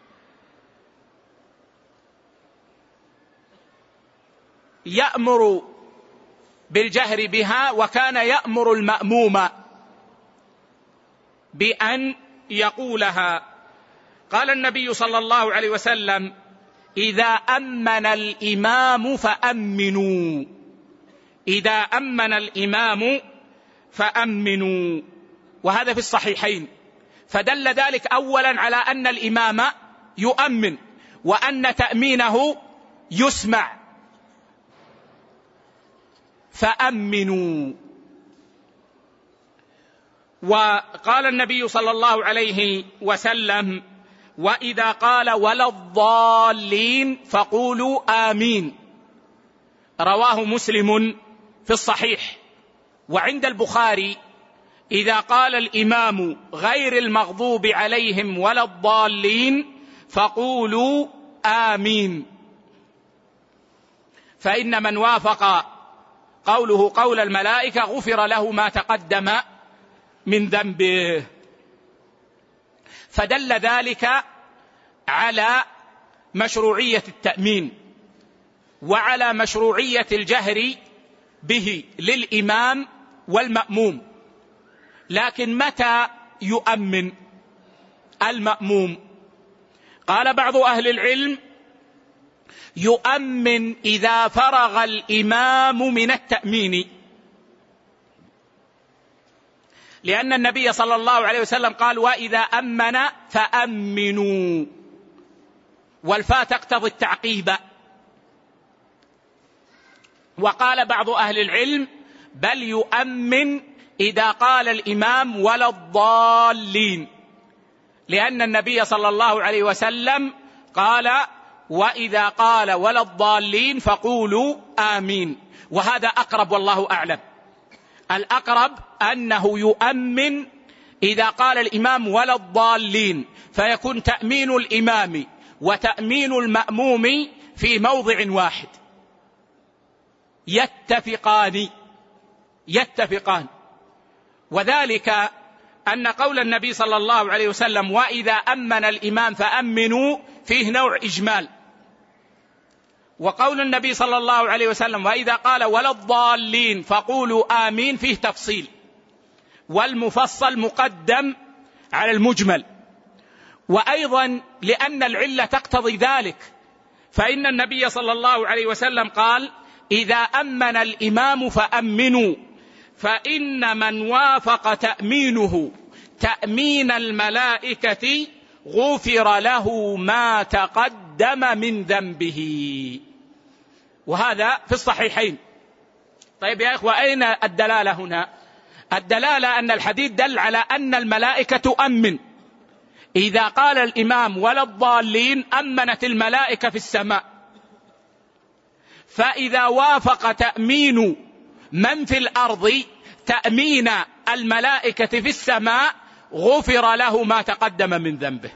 يأمر بالجهر بها، وكان يأمر المأموم بأن يقولها. قال النبي صلى الله عليه وسلم: إذا أمن الإمام فأمنوا، إذا أمن الإمام فأمنوا، وهذا في الصحيحين. فدل ذلك أولا على أن الإمام يؤمن وأن تأمينه يسمع، فأمنوا. وقال النبي صلى الله عليه وسلم: وإذا قال ولا الضالين فقولوا آمين، رواه مسلم في الصحيح. وعند البخاري: إذا قال الإمام غير المغضوب عليهم ولا الضالين فقولوا آمين، فإن من وافق قوله قول الملائكة غفر له ما تقدم من ذنبه. فدل ذلك على مشروعية التأمين وعلى مشروعية الجهر به للإمام والمأموم. لكن متى يؤمن المأموم؟ قال بعض أهل العلم: يؤمن إذا فرغ الإمام من التأمين، لأن النبي صلى الله عليه وسلم قال: وإذا أمن فأمنوا، والفاء تقتضي التعقيب. وقال بعض أهل العلم: بل يؤمن إذا قال الإمام ولا الضالين، لأن النبي صلى الله عليه وسلم قال: وإذا قال ولا الضالين فقولوا آمين. وهذا أقرب والله أعلم. الأقرب أنه يؤمن إذا قال الإمام ولا الضالين، فيكون تأمين الإمام وتأمين المأموم في موضع واحد، يتفقان يتفقان وذلك أن قول النبي صلى الله عليه وسلم: وإذا أمن الإمام فأمنوا، فيه نوع إجمال، وقول النبي صلى الله عليه وسلم: وإذا قال ولا الضالين فقولوا آمين، فيه تفصيل، والمفصل مقدم على المجمل. وأيضا لأن العلة تقتضي ذلك، فإن النبي صلى الله عليه وسلم قال: إذا أمن الإمام فأمنوا، فإن من وافق تأمينه تأمين الملائكة غفر له ما تقدم من ذنبه. وهذا في الصحيحين. طيب يا إخوة، أين الدلالة هنا؟ الدلالة أن الحديث دل على أن الملائكة تؤمن. إذا قال الإمام ولا الضالين أمنت الملائكة في السماء. فإذا وافق تأمين من في الأرض تأمين الملائكة في السماء غفر له ما تقدم من ذنبه.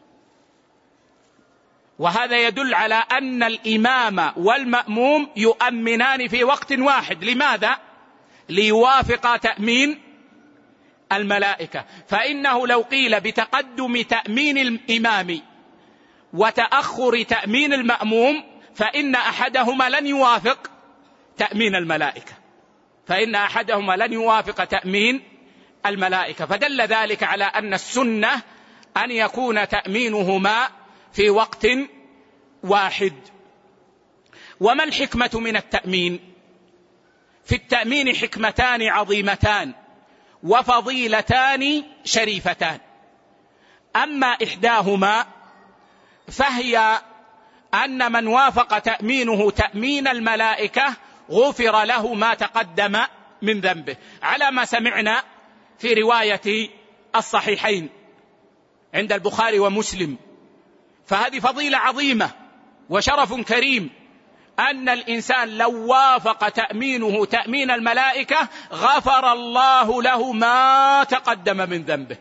وهذا يدل على أن الإمام والمأموم يؤمنان في وقت واحد. لماذا؟ ليوافق تأمين الملائكة. فإنه لو قيل بتقدم تأمين الإمام وتأخر تأمين المأموم فإن أحدهما لن يوافق تأمين الملائكة فإن أحدهما لن يوافق تأمين الملائكة فدل ذلك على أن السنة أن يكون تأمينهما في وقت واحد. وما الحكمة من التأمين؟ في التأمين حكمتان عظيمتان وفضيلتان شريفتان. أما إحداهما فهي أن من وافق تأمينه تأمين الملائكة غفر له ما تقدم من ذنبه، على ما سمعنا في رواية الصحيحين عند البخاري ومسلم. فهذه فضيلة عظيمة وشرف كريم أن الإنسان لو وافق تأمينه تأمين الملائكة غفر الله له ما تقدم من ذنبه.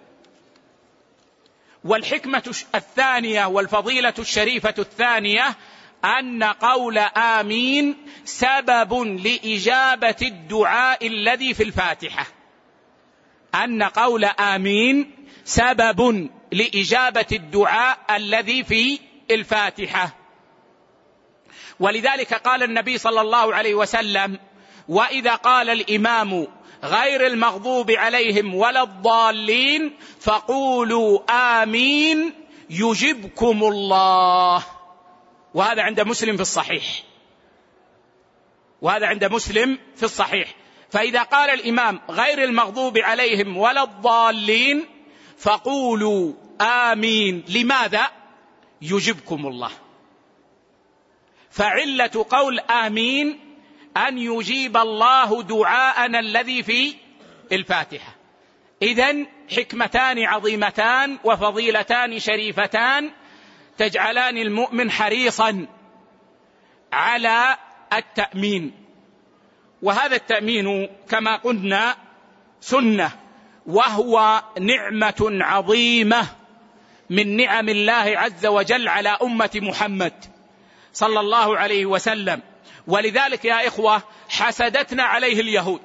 والحكمة الثانية والفضيلة الشريفة الثانية أن قول آمين سبب لإجابة الدعاء الذي في الفاتحة. أن قول آمين سبب لإجابة الدعاء الذي في الفاتحة. ولذلك قال النبي صلى الله عليه وسلم: وإذا قال الإمام غير المغضوب عليهم ولا الضالين فقولوا آمين يجبكم الله. وهذا عند مسلم في الصحيح وهذا عند مسلم في الصحيح. فإذا قال الإمام غير المغضوب عليهم ولا الضالين فقولوا آمين. لماذا؟ يجبكم الله. فعلة قول آمين أن يجيب الله دعاءنا الذي في الفاتحة. إذن حكمتان عظيمتان وفضيلتان شريفتان تجعلان المؤمن حريصا على التأمين. وهذا التأمين كما قلنا سنة، وهو نعمة عظيمة من نعم الله عز وجل على أمة محمد صلى الله عليه وسلم. ولذلك يا إخوة حسدتنا عليه اليهود.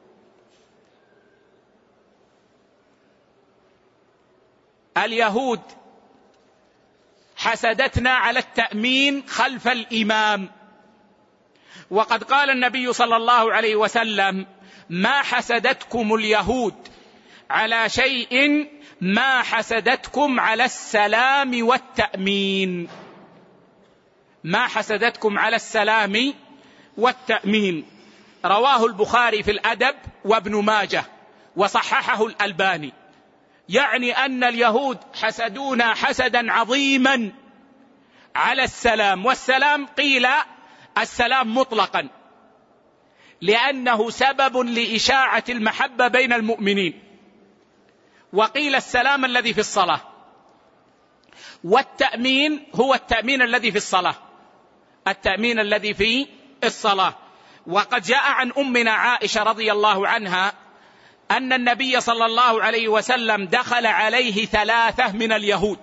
اليهود حسدتنا على التأمين خلف الإمام. وقد قال النبي صلى الله عليه وسلم: ما حسدتكم اليهود على شيء ما حسدتكم على السلام والتأمين. ما حسدتكم على السلام والتأمين. رواه البخاري في الأدب وابن ماجه وصححه الألباني. يعني أن اليهود حسدونا حسدا عظيما على السلام. والسلام قيل السلام مطلقا لأنه سبب لإشاعة المحبة بين المؤمنين، وقيل السلام الذي في الصلاة. والتأمين هو التأمين الذي في الصلاة التأمين الذي في الصلاة. وقد جاء عن أمنا عائشة رضي الله عنها أن النبي صلى الله عليه وسلم دخل عليه ثلاثة من اليهود،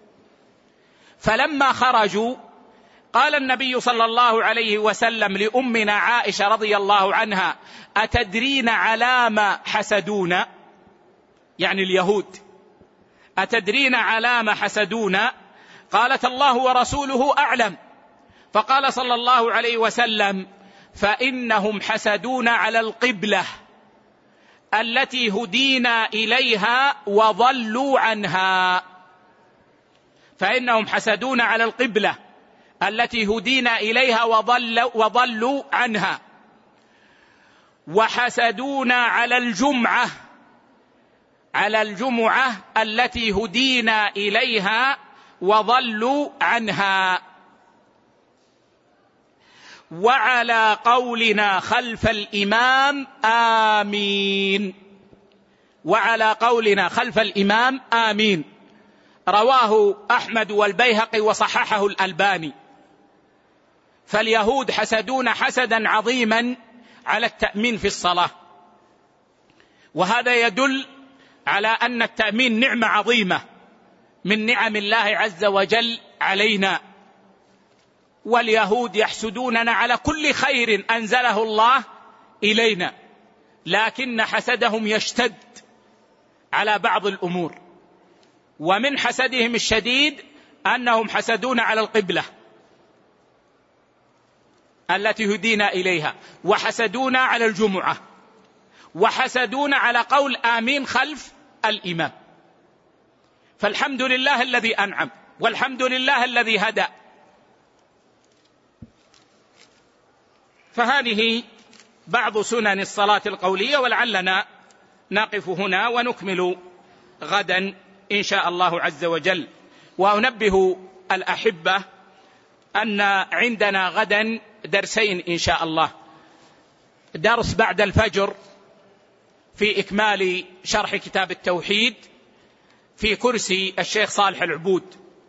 فلما خرجوا قال النبي صلى الله عليه وسلم لأمنا عائشة رضي الله عنها: أتدرين على ما حسدونا؟ يعني اليهود، أتدرين على ما حسدونا؟ قالت: الله ورسوله أعلم. فقال صلى الله عليه وسلم: فإنهم حسدون على القبلة التي هدينا إليها وضلوا عنها. فإنهم حسدون على القبلة التي هدينا إليها وضلوا, وضلوا عنها. وحسدون على الجمعة على الجمعة التي هدينا إليها وضلوا عنها. وعلى قولنا خلف الإمام آمين. وعلى قولنا خلف الإمام آمين. رواه أحمد والبيهقي وصححه الألباني. فاليهود حسدون حسدا عظيما على التأمين في الصلاة، وهذا يدل على أن التأمين نعمة عظيمة من نعم الله عز وجل علينا. واليهود يحسدوننا على كل خير أنزله الله إلينا، لكن حسدهم يشتد على بعض الأمور، ومن حسدهم الشديد أنهم حسدون على القبلة التي هدينا إليها، وحسدون على الجمعة، وحسدون على قول آمين خلف الإمام. فالحمد لله الذي أنعم، والحمد لله الذي هدى. فهذه بعض سنن الصلاة القولية، ولعلنا نقف هنا ونكمل غدا إن شاء الله عز وجل. وأنبه الأحبة أن عندنا غدا درسين إن شاء الله، درس بعد الفجر في إكمال شرح كتاب التوحيد في كرسي الشيخ صالح العبود،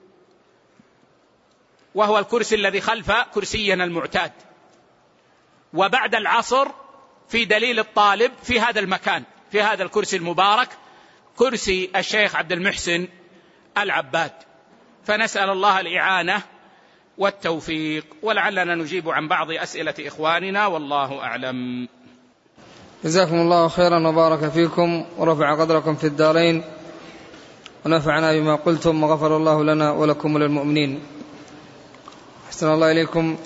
وهو الكرسي الذي خلف كرسينا المعتاد، وبعد العصر في دليل الطالب في هذا المكان، في هذا الكرسي المبارك، كرسي الشيخ عبد المحسن العباد. فنسأل الله الإعانة والتوفيق، ولعلنا نجيب عن بعض أسئلة إخواننا، والله أعلم. جزاكم الله خيرا وبارك فيكم ورفع قدركم في الدارين، ونفعنا بما قلتم، وغفر الله لنا ولكم وللمؤمنين. أحسن الله إليكم.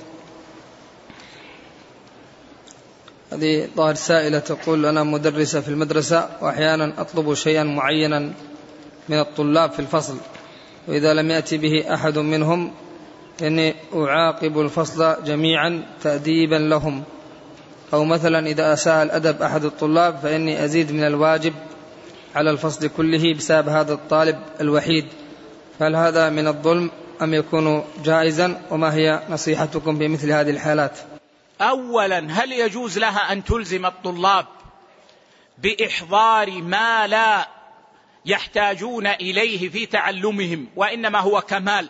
هذه ظاهر سائلة تقول: أنا مدرسة في المدرسة، وأحيانا أطلب شيئا معينا من الطلاب في الفصل، وإذا لم يأتي به أحد منهم فإني أعاقب الفصل جميعا تأديبا لهم، أو مثلا إذا أساء الأدب أحد الطلاب فإني أزيد من الواجب على الفصل كله بسبب هذا الطالب الوحيد، فهل هذا من الظلم أم يكون جائزا؟ وما هي نصيحتكم في مثل هذه الحالات؟ أولا، هل يجوز لها أن تلزم الطلاب بإحضار ما لا يحتاجون إليه في تعلمهم، وإنما هو كمال،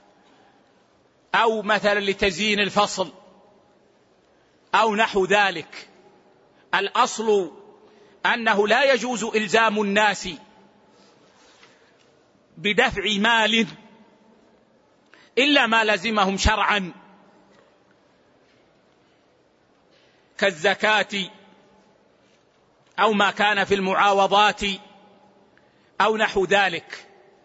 أو مثلا لتزيين الفصل أو نحو ذلك؟ الأصل أنه لا يجوز إلزام الناس بدفع مال إلا ما لزمهم شرعا، كالزكاة أو ما كان في المعاوضات أو نحو ذلك.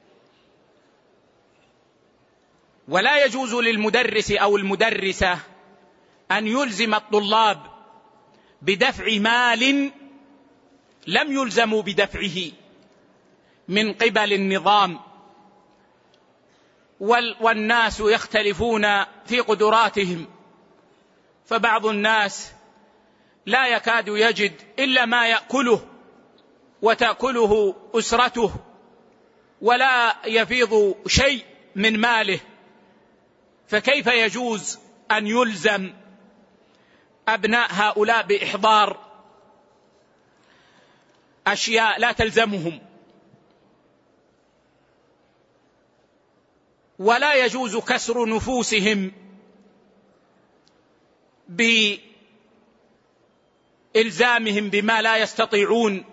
ولا يجوز للمدرس أو المدرسة أن يلزم الطلاب بدفع مال لم يلزموا بدفعه من قبل النظام. والناس يختلفون في قدراتهم، فبعض الناس لا يكاد يجد إلا ما يأكله وتأكله أسرته، ولا يفيض شيء من ماله، فكيف يجوز أن يلزم أبناء هؤلاء بإحضار أشياء لا تلزمهم؟ ولا يجوز كسر نفوسهم بإلزامهم بما لا يستطيعون،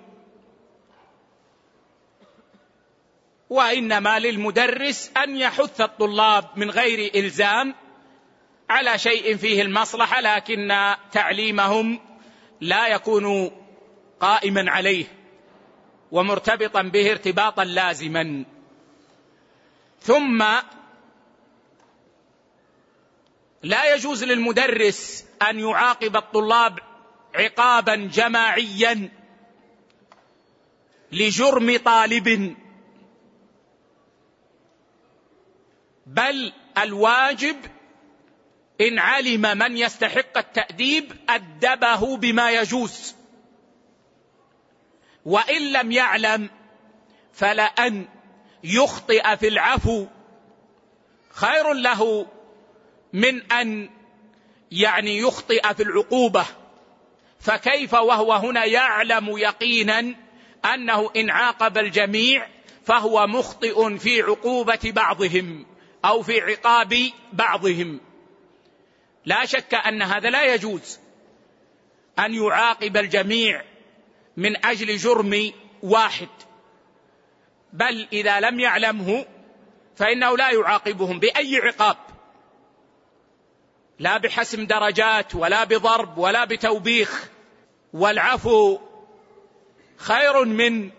وإنما للمدرس أن يحث الطلاب من غير إلزام على شيء فيه المصلحة، لكن تعليمهم لا يكون قائما عليه ومرتبطا به ارتباطا لازما. ثم لا يجوز للمدرس أن يعاقب الطلاب عقابا جماعيا لجرم طالب، بل الواجب إن علم من يستحق التأديب أدبه بما يجوز، وإن لم يعلم فلأن يخطئ في العفو خير له من أن يعني يخطئ في العقوبة. فكيف وهو هنا يعلم يقينا أنه إن عاقب الجميع فهو مخطئ في عقوبة بعضهم أو في عقاب بعضهم؟ لا شك أن هذا لا يجوز. أن يعاقب الجميع من أجل جرم واحد، بل إذا لم يعلمه فإنه لا يعاقبهم بأي عقاب، لا بحسم درجات ولا بضرب ولا بتوبيخ. والعفو خير من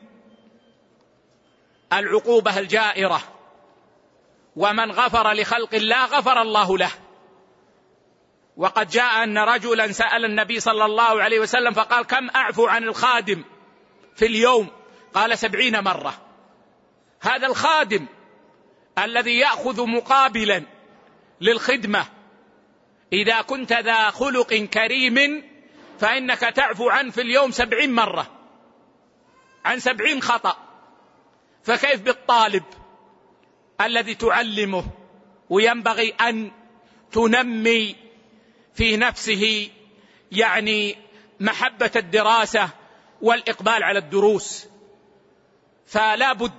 العقوبة الجائرة، ومن غفر لخلق الله غفر الله له. وقد جاء أن رجلا سأل النبي صلى الله عليه وسلم فقال: كم أعفو عن الخادم في اليوم؟ قال: سبعين مرة. هذا الخادم الذي يأخذ مقابلا للخدمة، إذا كنت ذا خلق كريم فإنك تعفو عنه في اليوم سبعين مرة عن سبعين خطأ، فكيف بالطالب الذي تعلمه وينبغي أن تنمي في نفسه يعني محبة الدراسة والإقبال على الدروس؟ فلا بد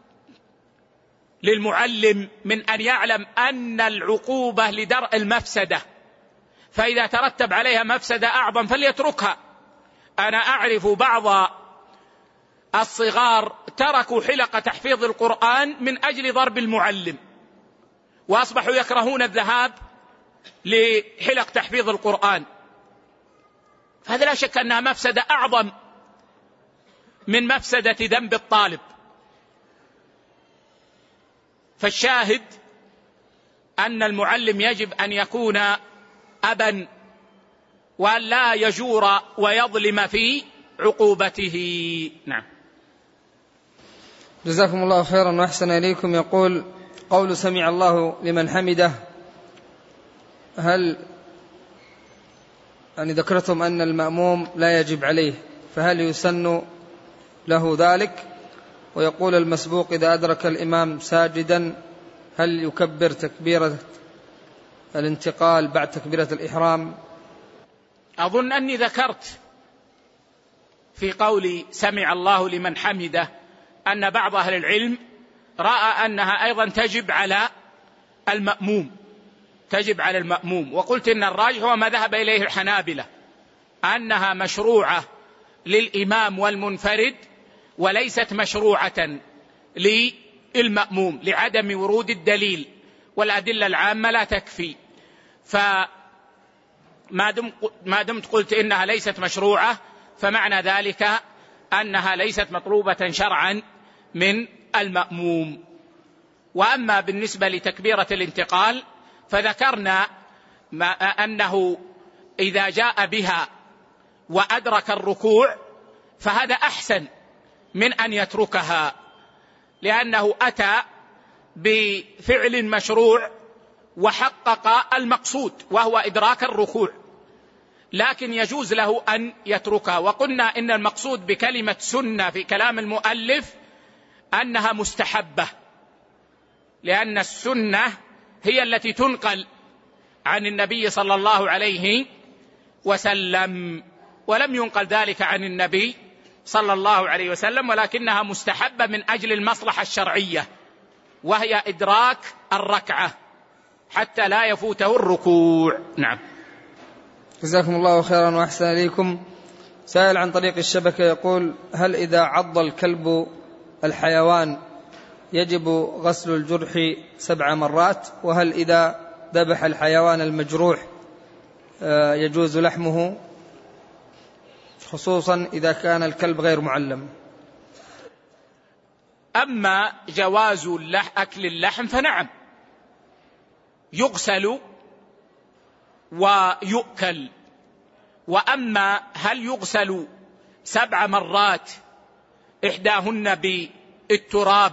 للمعلم من أن يعلم أن العقوبة لدرء المفسدة، فإذا ترتب عليها مفسدة أعظم فليتركها. أنا أعرف بعض الصغار تركوا حلقة تحفيظ القرآن من أجل ضرب المعلم، وأصبحوا يكرهون الذهاب لحلق تحفيظ القرآن. هذا لا شك أنها مفسدة أعظم من مفسدة ذنب الطالب. فالشاهد أن المعلم يجب أن يكون أبا، وأن لا يجور ويظلم في عقوبته. نعم. جزاكم الله خيرا وأحسن إليكم. يقول: قول سمع الله لمن حمده، هل يعني ذكرتم أن المأموم لا يجب عليه، فهل يسن له ذلك؟ ويقول المسبوق: إذا أدرك الإمام ساجدا هل يكبر تكبيرة الانتقال بعد تكبيرة الإحرام؟ أظن أني ذكرت في قول سمع الله لمن حمده أن بعض أهل العلم رأى أنها أيضا تجب على المأموم، تجب على المأموم. وقلت إن الراجح هو ما ذهب إليه الحنابلة، أنها مشروعة للإمام والمنفرد وليست مشروعة للمأموم لعدم ورود الدليل، والأدلة العامة لا تكفي. فما دمت قلت إنها ليست مشروعة فمعنى ذلك أنها ليست مطلوبة شرعا من المأموم. وأما بالنسبة لتكبيرة الانتقال فذكرنا ما أنه إذا جاء بها وأدرك الركوع فهذا أحسن من أن يتركها، لأنه أتى بفعل مشروع وحقق المقصود وهو إدراك الركوع، لكن يجوز له أن يتركها. وقلنا إن المقصود بكلمة سنة في كلام المؤلف أنها مستحبة، لأن السنة هي التي تنقل عن النبي صلى الله عليه وسلم، ولم ينقل ذلك عن النبي صلى الله عليه وسلم، ولكنها مستحبة من أجل المصلحة الشرعية، وهي إدراك الركعة حتى لا يفوته الركوع. نعم. جزاكم الله خيرا وأحسن إليكم. سائل عن طريق الشبكة يقول: هل إذا عض الكلب الحيوان يجب غسل الجرح سبع مرات؟ وهل إذا ذبح الحيوان المجروح يجوز لحمه، خصوصا إذا كان الكلب غير معلم؟ أما جواز أكل اللحم فنعم، يغسل ويؤكل. وأما هل يغسل سبع مرات إحداهن بالتراب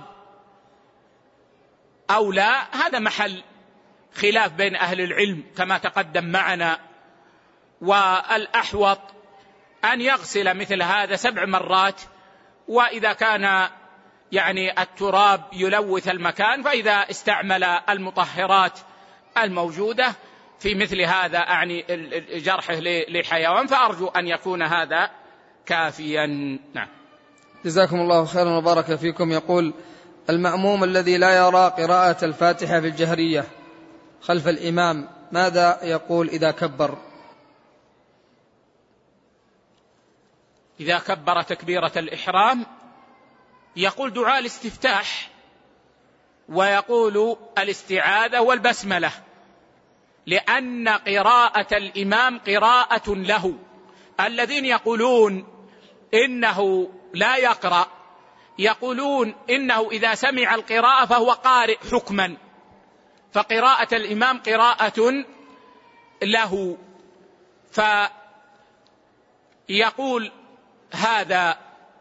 أو لا، هذا محل خلاف بين أهل العلم كما تقدم معنا. والأحوط أن يغسل مثل هذا سبع مرات، وإذا كان يعني التراب يلوث المكان فإذا استعمل المطهرات الموجودة في مثل هذا أعني جرحه لحيوان فأرجو أن يكون هذا كافيا. نعم. جزاكم الله خيرا وبارك فيكم. يقول: المأموم الذي لا يرى قراءة الفاتحة في الجهرية خلف الإمام ماذا يقول إذا كبر؟ إذا كبر تكبيرة الإحرام يقول دعاء الاستفتاح ويقول الاستعاذة والبسملة، لأن قراءة الإمام قراءة له. الذين يقولون إنه لا يقرأ يقولون إنه إذا سمع القراءة فهو قارئ حكما، فقراءة الإمام قراءة له، فيقول هذا.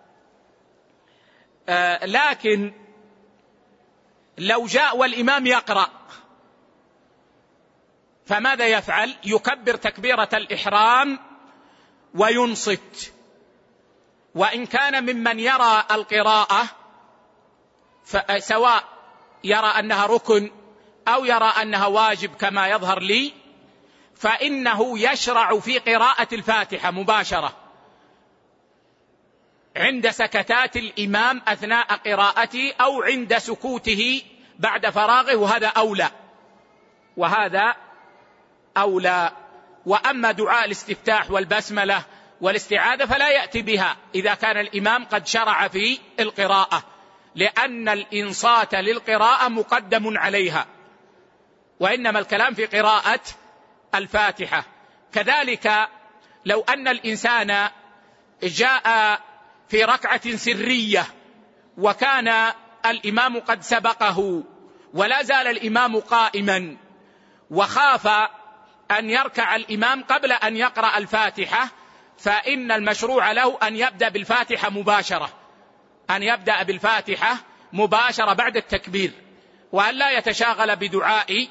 آه لكن لو جاء والإمام يقرأ فماذا يفعل؟ يكبر تكبيرة الإحرام وينصت، وإن كان ممن يرى القراءة سواء يرى أنها ركن أو يرى أنها واجب كما يظهر لي، فإنه يشرع في قراءة الفاتحة مباشرة عند سكتات الإمام أثناء قراءته أو عند سكوته بعد فراغه، وهذا أولى وهذا أولى. وأما دعاء الاستفتاح والبسملة والاستعاذة فلا يأتي بها إذا كان الإمام قد شرع في القراءة، لأن الإنصات للقراءة مقدم عليها، وإنما الكلام في قراءة الفاتحة. كذلك لو أن الإنسان جاء في ركعة سرية وكان الإمام قد سبقه ولا زال الإمام قائما وخاف أن يركع الإمام قبل أن يقرأ الفاتحة، فإن المشروع له أن يبدأ بالفاتحة مباشرة أن يبدأ بالفاتحة مباشرة بعد التكبير، وأن لا يتشاغل بدعاء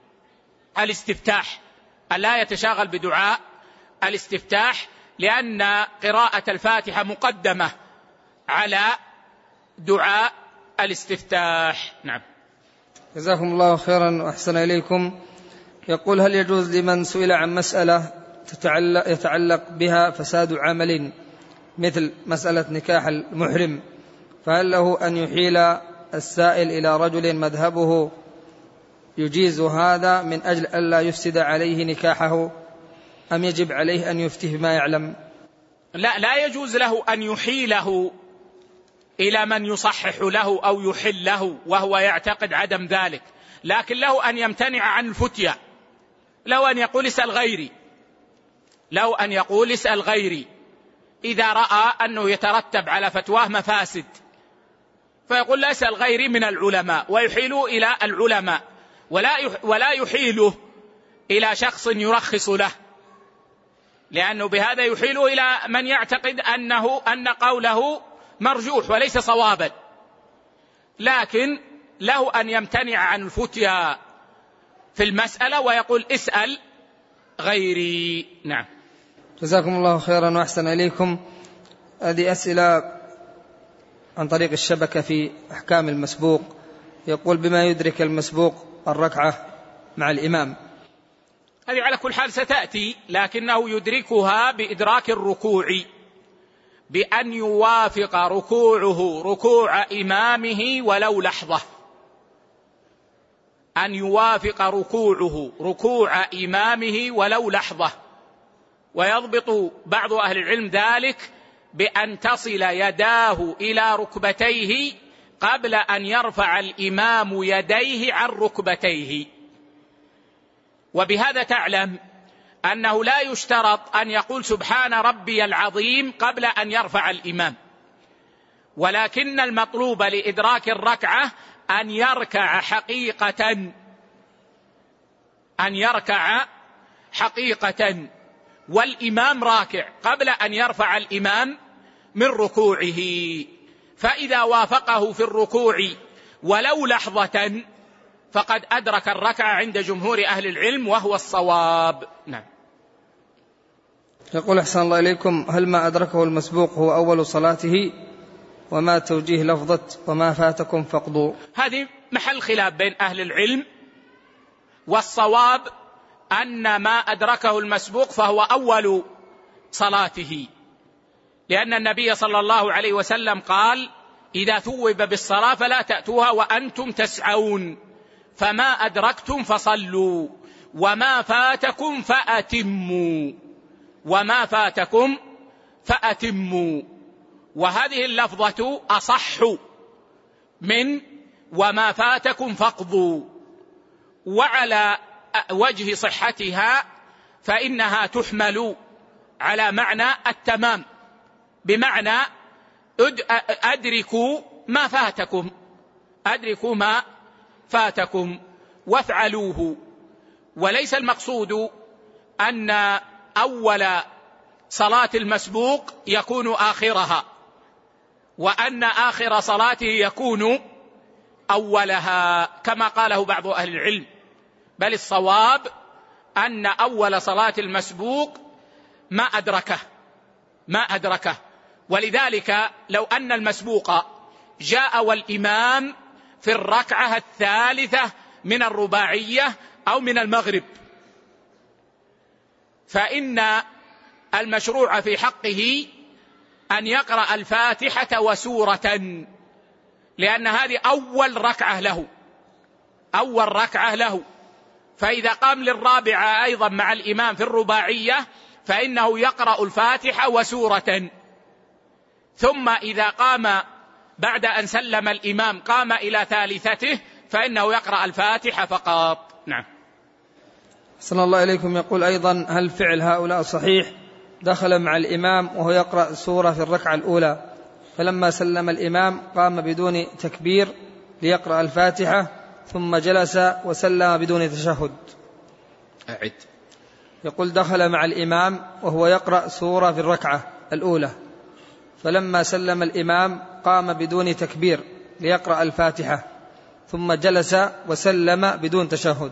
الاستفتاح أن لا يتشاغل بدعاء الاستفتاح لأن قراءة الفاتحة مقدمة على دعاء الاستفتاح. نعم. جزاكم الله خيرا وأحسن إليكم. يقول: هل يجوز لمن سئل عن مسألة يتعلق بها فساد عمل مثل مسألة نكاح المحرم، فهل له أن يحيل السائل إلى رجل مذهبه يجيز هذا من أجل ألا يفسد عليه نكاحه، أم يجب عليه أن يفتيه ما يعلم؟ لا لا يجوز له أن يحيله إلى من يصحح له أو يحل له وهو يعتقد عدم ذلك، لكن له أن يمتنع عن الفتية، له أن يقول اسأل غيري له أن يقول اسأل غيري إذا رأى أنه يترتب على فتواه مفاسد، فيقول لا اسأل غيري من العلماء، ويحيله إلى العلماء ولا ولا يحيله إلى شخص يرخص له، لأنه بهذا يحيله إلى من يعتقد أنه أن قوله مرجوح وليس صوابا، لكن له أن يمتنع عن الفتيا في المسألة ويقول اسأل غيري. نعم. جزاكم الله خيرا وأحسن إليكم. هذه أسئلة عن طريق الشبكة في أحكام المسبوق. يقول: بما يدرك المسبوق الركعة مع الإمام؟ هذه على كل حال ستأتي، لكنه يدركها بإدراك الركوع، بأن يوافق ركوعه ركوع إمامه ولو لحظة، أن يوافق ركوعه ركوع إمامه ولو لحظة. ويضبط بعض أهل العلم ذلك بأن تصل يداه إلى ركبتيه قبل أن يرفع الإمام يديه عن ركبتيه. وبهذا تعلم أنه لا يشترط أن يقول سبحان ربي العظيم قبل أن يرفع الإمام، ولكن المطلوب لإدراك الركعة أن يركع حقيقة أن يركع حقيقة والإمام راكع قبل أن يرفع الإمام من ركوعه، فإذا وافقه في الركوع ولو لحظة فقد أدرك الركعة عند جمهور أهل العلم وهو الصواب. نعم. يقول: أحسن الله إليكم، هل ما أدركه المسبوق هو أول صلاته؟ وما توجيه لفظة وما فاتكم فاقضوا؟ هذه محل خلاف بين أهل العلم، والصواب أن ما أدركه المسبوق فهو أول صلاته، لأن النبي صلى الله عليه وسلم قال: إذا ثوب بالصلاة فلا تأتوها وأنتم تسعون، فما أدركتم فصلوا وما فاتكم فأتموا وما فاتكم فأتموا، وهذه اللفظة أصح من وما فاتكم فاقضوا. وعلى وجه صحتها فإنها تحمل على معنى التمام، بمعنى أدركوا ما فاتكم، أدركوا ما فاتكم وافعلوه. وليس المقصود أن أول صلاة المسبوق يكون آخرها، وأن آخر صلاته يكون أولها كما قاله بعض أهل العلم، بل الصواب أن أول صلاة المسبوق ما أدركه ما أدركه ولذلك لو أن المسبوق جاء والإمام في الركعة الثالثة من الرباعية أو من المغرب، فإن المشروع في حقه أن يقرأ الفاتحة وسورة، لأن هذه أول ركعة له أول ركعة له فإذا قام للرابعة أيضا مع الإمام في الرباعية فإنه يقرأ الفاتحة وسورة، ثم إذا قام بعد أن سلم الإمام قام إلى ثالثته فإنه يقرأ الفاتحة فقط. نعم. صلى الله عليكم. يقول أيضا: هل فعل هؤلاء صحيح؟ دخل مع الإمام وهو يقرأ سورة في الركعة الأولى، فلما سلم الإمام قام بدون تكبير ليقرأ الفاتحة، ثم جلس وسلم بدون تشهد. أعد. يقول: دخل مع الإمام وهو يقرأ سورة في الركعة الأولى، فلما سلم الإمام قام بدون تكبير ليقرأ الفاتحة، ثم جلس وسلم بدون تشهد.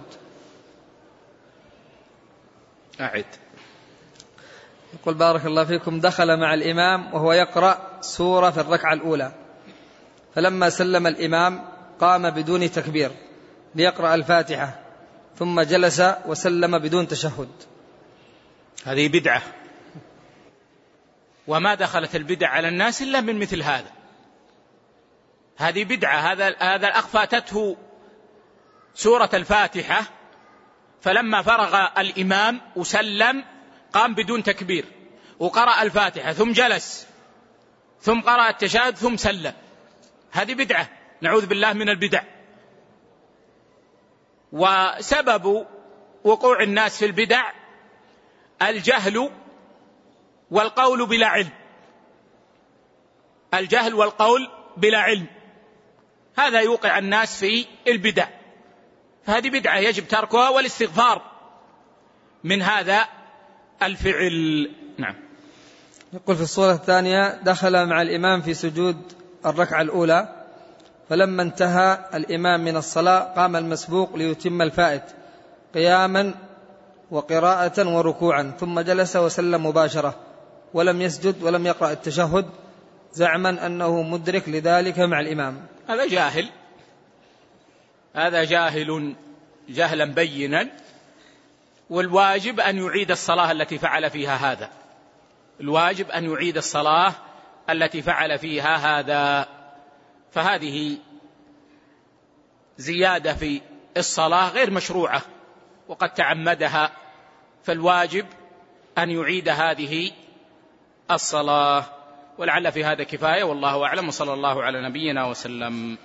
أعد. يقول: بارك الله فيكم، دخل مع الإمام وهو يقرأ سورة في الركعة الأولى، فلما سلم الإمام قام بدون تكبير ليقرأ الفاتحة، ثم جلس وسلم بدون تشهد. هذه بدعة، وما دخلت البدع على الناس إلا من مثل هذا. هذه بدعة. هذا هذا الأخ فاتته سورة الفاتحة، فلما فرغ الإمام وسلم قام بدون تكبير وقرأ الفاتحة ثم جلس ثم قرأ التشهد ثم سلم. هذه بدعة، نعوذ بالله من البدع. وسبب وقوع الناس في البدع الجهل والقول بلا علم الجهل والقول بلا علم هذا يوقع الناس في البدع، فهذه بدعة يجب تركها والاستغفار من هذا الفعل. نعم. يقول: في الصورة الثانية دخل مع الإمام في سجود الركعة الأولى، فلما انتهى الإمام من الصلاة قام المسبوق ليتم الفائت قياما وقراءة وركوعا، ثم جلس وسلم مباشرة ولم يسجد ولم يقرأ التشهد، زعما أنه مدرك لذلك مع الإمام. هذا جاهل هذا جاهل جهلا بينا، والواجب أن يعيد الصلاة التي فعل فيها هذا الواجب أن يعيد الصلاة التي فعل فيها هذا فهذه زيادة في الصلاة غير مشروعة وقد تعمدها، فالواجب أن يعيد هذه الصلاة. ولعل في هذا كفاية، والله أعلم، وصلى الله على نبينا وسلم.